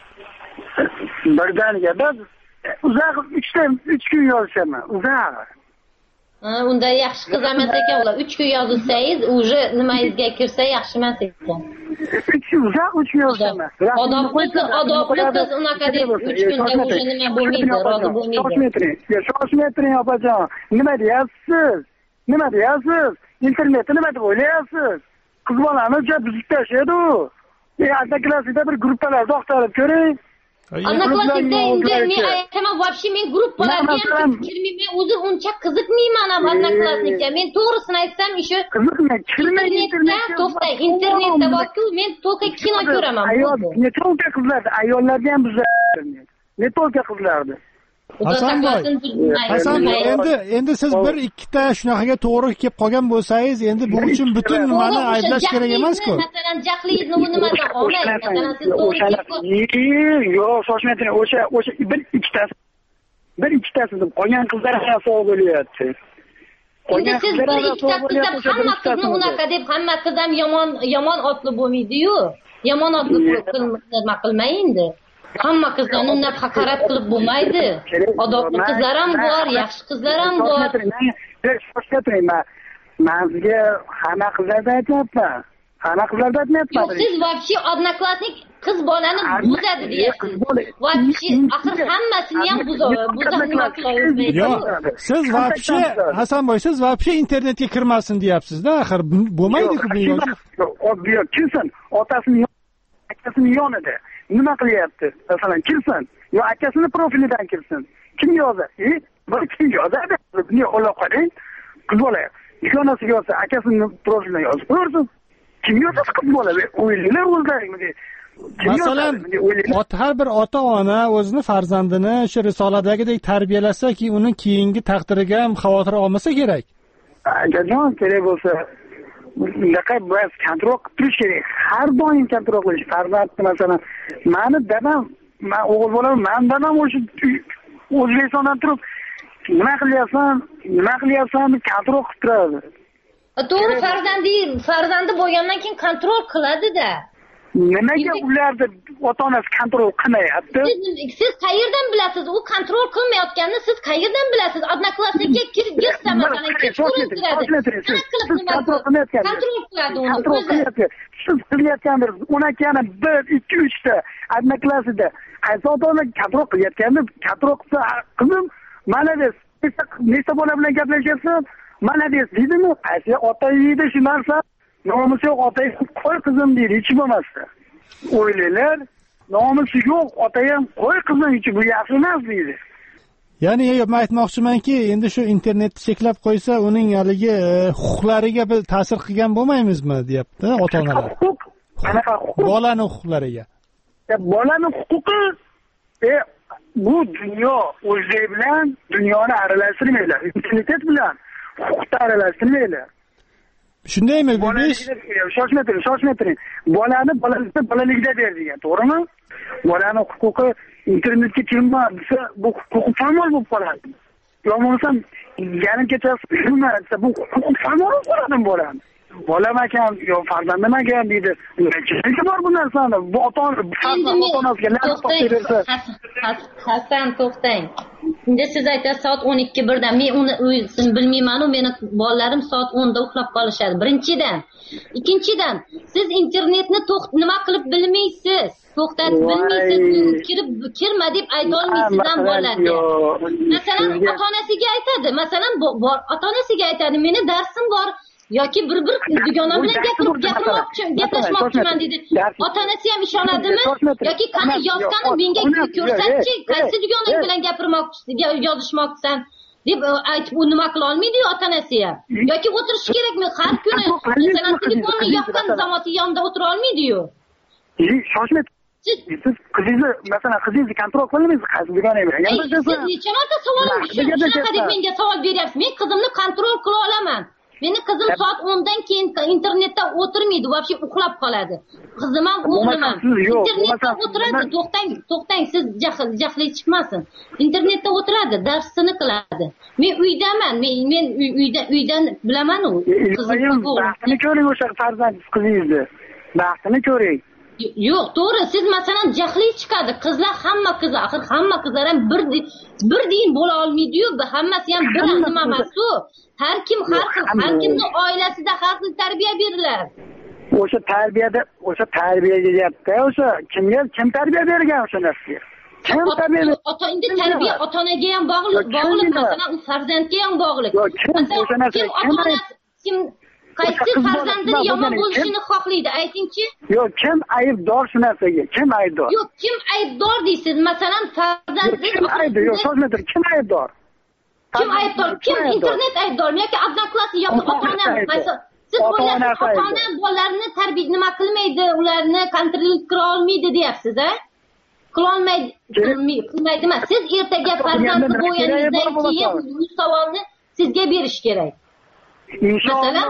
Birdaniga biz uzoq 3 kun yozishaman, uzoq. Unda yaxshi qiz emas ekan ular. 3 kun yozsangiz, уже nimangizga kirsa yaxshi emas ekan. 3 kun yozishaman. Odobli qiz unaqa deb 3 kunda уже nima bo'lmaydi, rozi bo'lmaydi. Shoshmetring opajon, nima deyapsiz? Internetni nima deb o'ylayapsiz? Qiz bolani o'cha buzib tashlaydi u. Одноклассникda bir gruppalarda oqtarib ko'ring. Одноклассникda endi men aytaman, вообще men gruppalarga ham kirmayman, o'zim uncha qiziqmayman Одноклассникka. Men to'g'risini aytsam, ishi internetda borku, men to'ka kino ko'raman. Ne to'ka qizlarda, ayollarga ham buzadi. Ne to'ka qizlarda. Hasanboy, endi siz bir ikkita shunaqaga to'g'ri kelib qolgan bo'lsangiz, endi bu uchun butun nimani ayblash kerak emas-ku. Masalan, jahlingizni nimadan olmang, masalan siz yo'q, shoshmetring, o'sha bir ikkitasi bir ikkitasi deb qolgan qizlar ham savol bo'lyapti. Endi siz bir ikkita qizlar hamma qizni unaqa deb hamma qiz ham yomon otli bo'lmaydi-yu. Yomon otli nima qilmay endi. Hamma qizlarni undan haqorat qilib bo'lmaydi. Odobli qizlar ham bor, yaxshi qizlar ham bor. Men sizga hamma qizlarni aytyapman. Hamma qizlarni aytmayapman. Siz вообще odnoklassnik qiz bolani buzadi deyapsiz. Вообще axir hammasini ham buzadi. Nima qilayapsiz? Yo'q, siz вообще Hasanboy, siz voобще internetga kirmasin deyapsiz-da, axir bo'lmaydi-ku bu yo'l. Yo'q, kirsin, akasini yonida. Nima qilyapti? Masalan, kirsin. Yo akasini profilidan kirsin. Kim yozadi? Bir kim yozadi? Buni olib qarang. Qiz bola yonasiga yozsa, akasini profilidan yozib qo'ysin. Kim yozadi qiz bola? O'ylaylar o'zlaringizga. Masalan, har bir ota-ona o'zini farzandini shu risoladagidek tarbiyalasa-ki, uni keyingi taqdiriga ham xavotir olmasa kerak. Akajon, kerak bo'lsa, bunaqa biz kontrol qilib turish kerak. Har doim kontrol qilish. Farzandni masalan, meni dadam, men o'g'il bolam, men dadam o'sha O'zbekistondan turib, nima qilyapsan deb kontrol qilib turadi. To'g'ri, farzandi bo'lgandan keyin kontrol qiladi-da. Nimaga ularni ota-onasi kontrol qilmayapti? Siz qayerdan bilasiz? U kontrol qilmayotganini siz qayerdan bilasiz? Odnoklassnikka kirgizsa masalan, kontrol qiladi. Siz qilyotgandir. Unakani 1, 2, 3 ta odnoklassida qaysi ota-ona kontrol qilyotganini kontrol qilsa, qizim, mana des, nechta bola bilan gaplashyapsan? Mana des deydimi? Qaysi ota yeydi shu narsa? Nomusi yo'q otang qo'y qizim deydi, hech bo'lmasa. O'ylaylar, nomusi yo'q otang qo'y qizim ichi bu yaxshi emas deydi. Ya'ni men aytmoqchimanki, endi shu internetni cheklab qo'ysa, uning haligi huquqlariga bir ta'sir qilgan bo'lmaymizmi, deyapti ota-onalar. Qanaqa huquq? Bolani huquqlariga. Bolani huquqi bu dunyo o'zi bilan dunyoni aralashtirmaylar. Internet bilan huquqni aralashtirmaylar. Shundaymi bu ish? Shoshmetring. Bolani bolaligida ber degan, to'g'rimi? Bolani huquqi internetga kirma desa, bu huquq formal bo'lib qoladi. Yo'qolmasa, yarim kechasi yurma desa, bu huquq formal bo'lib qoladi bolani. Bolam ekan, yo farzandim ekan deydi. Nima bor bu narsani? Bu ota-onasiga la'nat bersa. Hasan, to'xtang. Endi siz aytasiz soat 12:01 men uni o'zim bilmayman, meni bolalarim soat 10da uxlab qolishadi. Birinchidan, ikkinchidan, siz internetni nima qilib bilmaysiz. To'xtatib bilmaysiz, kirma deb ayta olmaysiz ham bolalarga. Masalan, ota-onasiga aytadi. Masalan, ota-onasiga aytadi, meni darsim bor. Yoki bir dugona bilan gaplashmoqchiman dedi. Ota-onasi ham ishonadimi? Yoki qani yozsani menga ko'rsatchi, qaysi dugona bilan yozishmoqchisan deb aytib u nima qila olmaydi ota-onasi ham. Yoki o'tirish kerakmi? Har kuni masalan telefonni yoqqan zamoti yonida o'tira olmaydi-yu. Shoshmang. Siz qizingizni, masalan, qizingizni kontrol qilmaysiz, qaysi dugona bilan gaplashasiz? Siz necha marta savolim shunaqa deb menga savol beryapsiz. Men qizimni kontrol qila olaman. Meni qizim soat 10dan keyin internetda o'tirmaydi, voобще uxlab qoladi. Qizim ham o'g'lim ham internetda o'tiradi. To'xtang, siz jahli chiqmasin. Internetda o'tiradi, darsini qiladi. Men uydaman, men uydan bilaman u. Baxtini ko'ring o'sha farzandingiz qizingizni. Baxtini ko'ring. Yo'q, to'g'ri, siz masalan jahli chiqadi. Qizlar axir hamma qizlar ham bir din bo'la olmaydi-yu, hammasi ham bir nima emas-ku. Har kimning oilasida har xil tarbiya beriladi. O'sha tarbiyaga gapda, o'sha kim tarbiya bergan o'sha narsaga? Kim tarbiya? Endi tarbiya ota-onaga ham bog'liq, masalan, u farzandga ham bog'liq. Masalan, kim qaysi farzandini yomon bo'lishini xohlaydi, aytingchi? Yo'q, kim aybdor shu narsaga? Kim aybdor? Yo'q, kim aybdor deysiz? Masalan, farzandingiz kim aybdor? Yo'q, shoshmetr, kim aybdor? Kim aybdor? Kim internet aybdormi yoki odnoklassnik yoki ota-ona? Siz o'ylaysiz, ota-ona bolalarni tarbiya nima qilmaydi, ularni kontrol qila olmaydi deyapsiz-a? Qilmaydi emas. Siz ertaga farzandni bo'lganingizdan keyin bu savolni sizga berish kerak. Inshaalloh.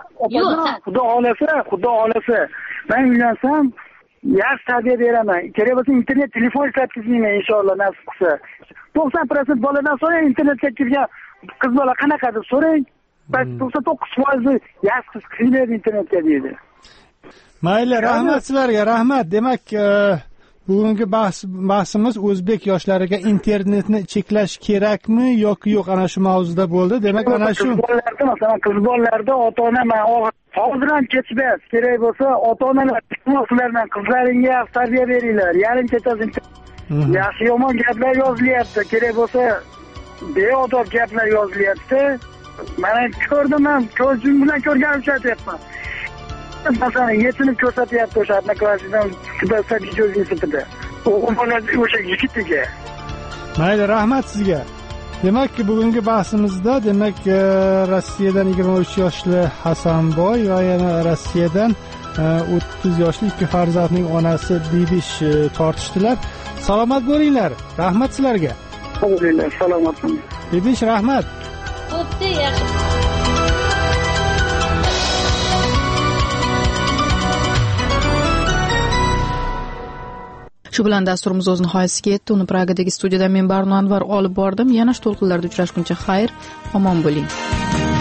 Xudo xolasa, men uylansam, yaxshi tarbiya beraman. Kerak bo'lsa internet telefon ishlatkizmayman inshaalloh nasib qilsa. 90% boladan so'rang, internetga kirgan qiz bola qanaqa deb so'rang. 99% yosh qiz kirmaydi internetga deydi. Mayli, rahmat sizlarga, rahmat. Demak, bugungi bahsimiz o'zbek yoshlariga internetni cheklash kerakmi yoki yo'q, ana shu mavzuda bo'ldi. Demak, ana shu bolalarda, masalan, qiz bolalarda ota-ona hozir ham kechmas, kerak bo'lsa ota-onalar sizlardan qizlaringga tarbiya beringlar. Yarim kechasi yaxshi yomon gaplar yozilyapti, kerak bo'lsa beodob gaplar yozilyapti. Mana ko'rdim ham, ko'zim bilan ko'rganimcha aytyapman. Masalan, yetinib ko'rsatyapti o'sha odnoklassnikdan kutasa videoning sitida. O'g'il bola o'sha yigitiga. Mayli, rahmat sizga. Demak, bugungi bahsimizda Rossiyadan 23 yoshli Hasanboy va yana Rossiyadan 30 yoshli ikki farzandning onasi Bibish tortishdilar. Salomat bo'linglar. Rahmat sizlarga. Alhamdulillah, salomat bo'ling. Bibish, rahmat. Bo'pti, yaxshi. Shu bilan dasturimiz o'z nihoyasiga yetdi. Uni Pragadagi studiyadan men Barno Anvar olib bordim. Yana shu to'lqinlarda uchrashguncha xayr, omon bo'ling.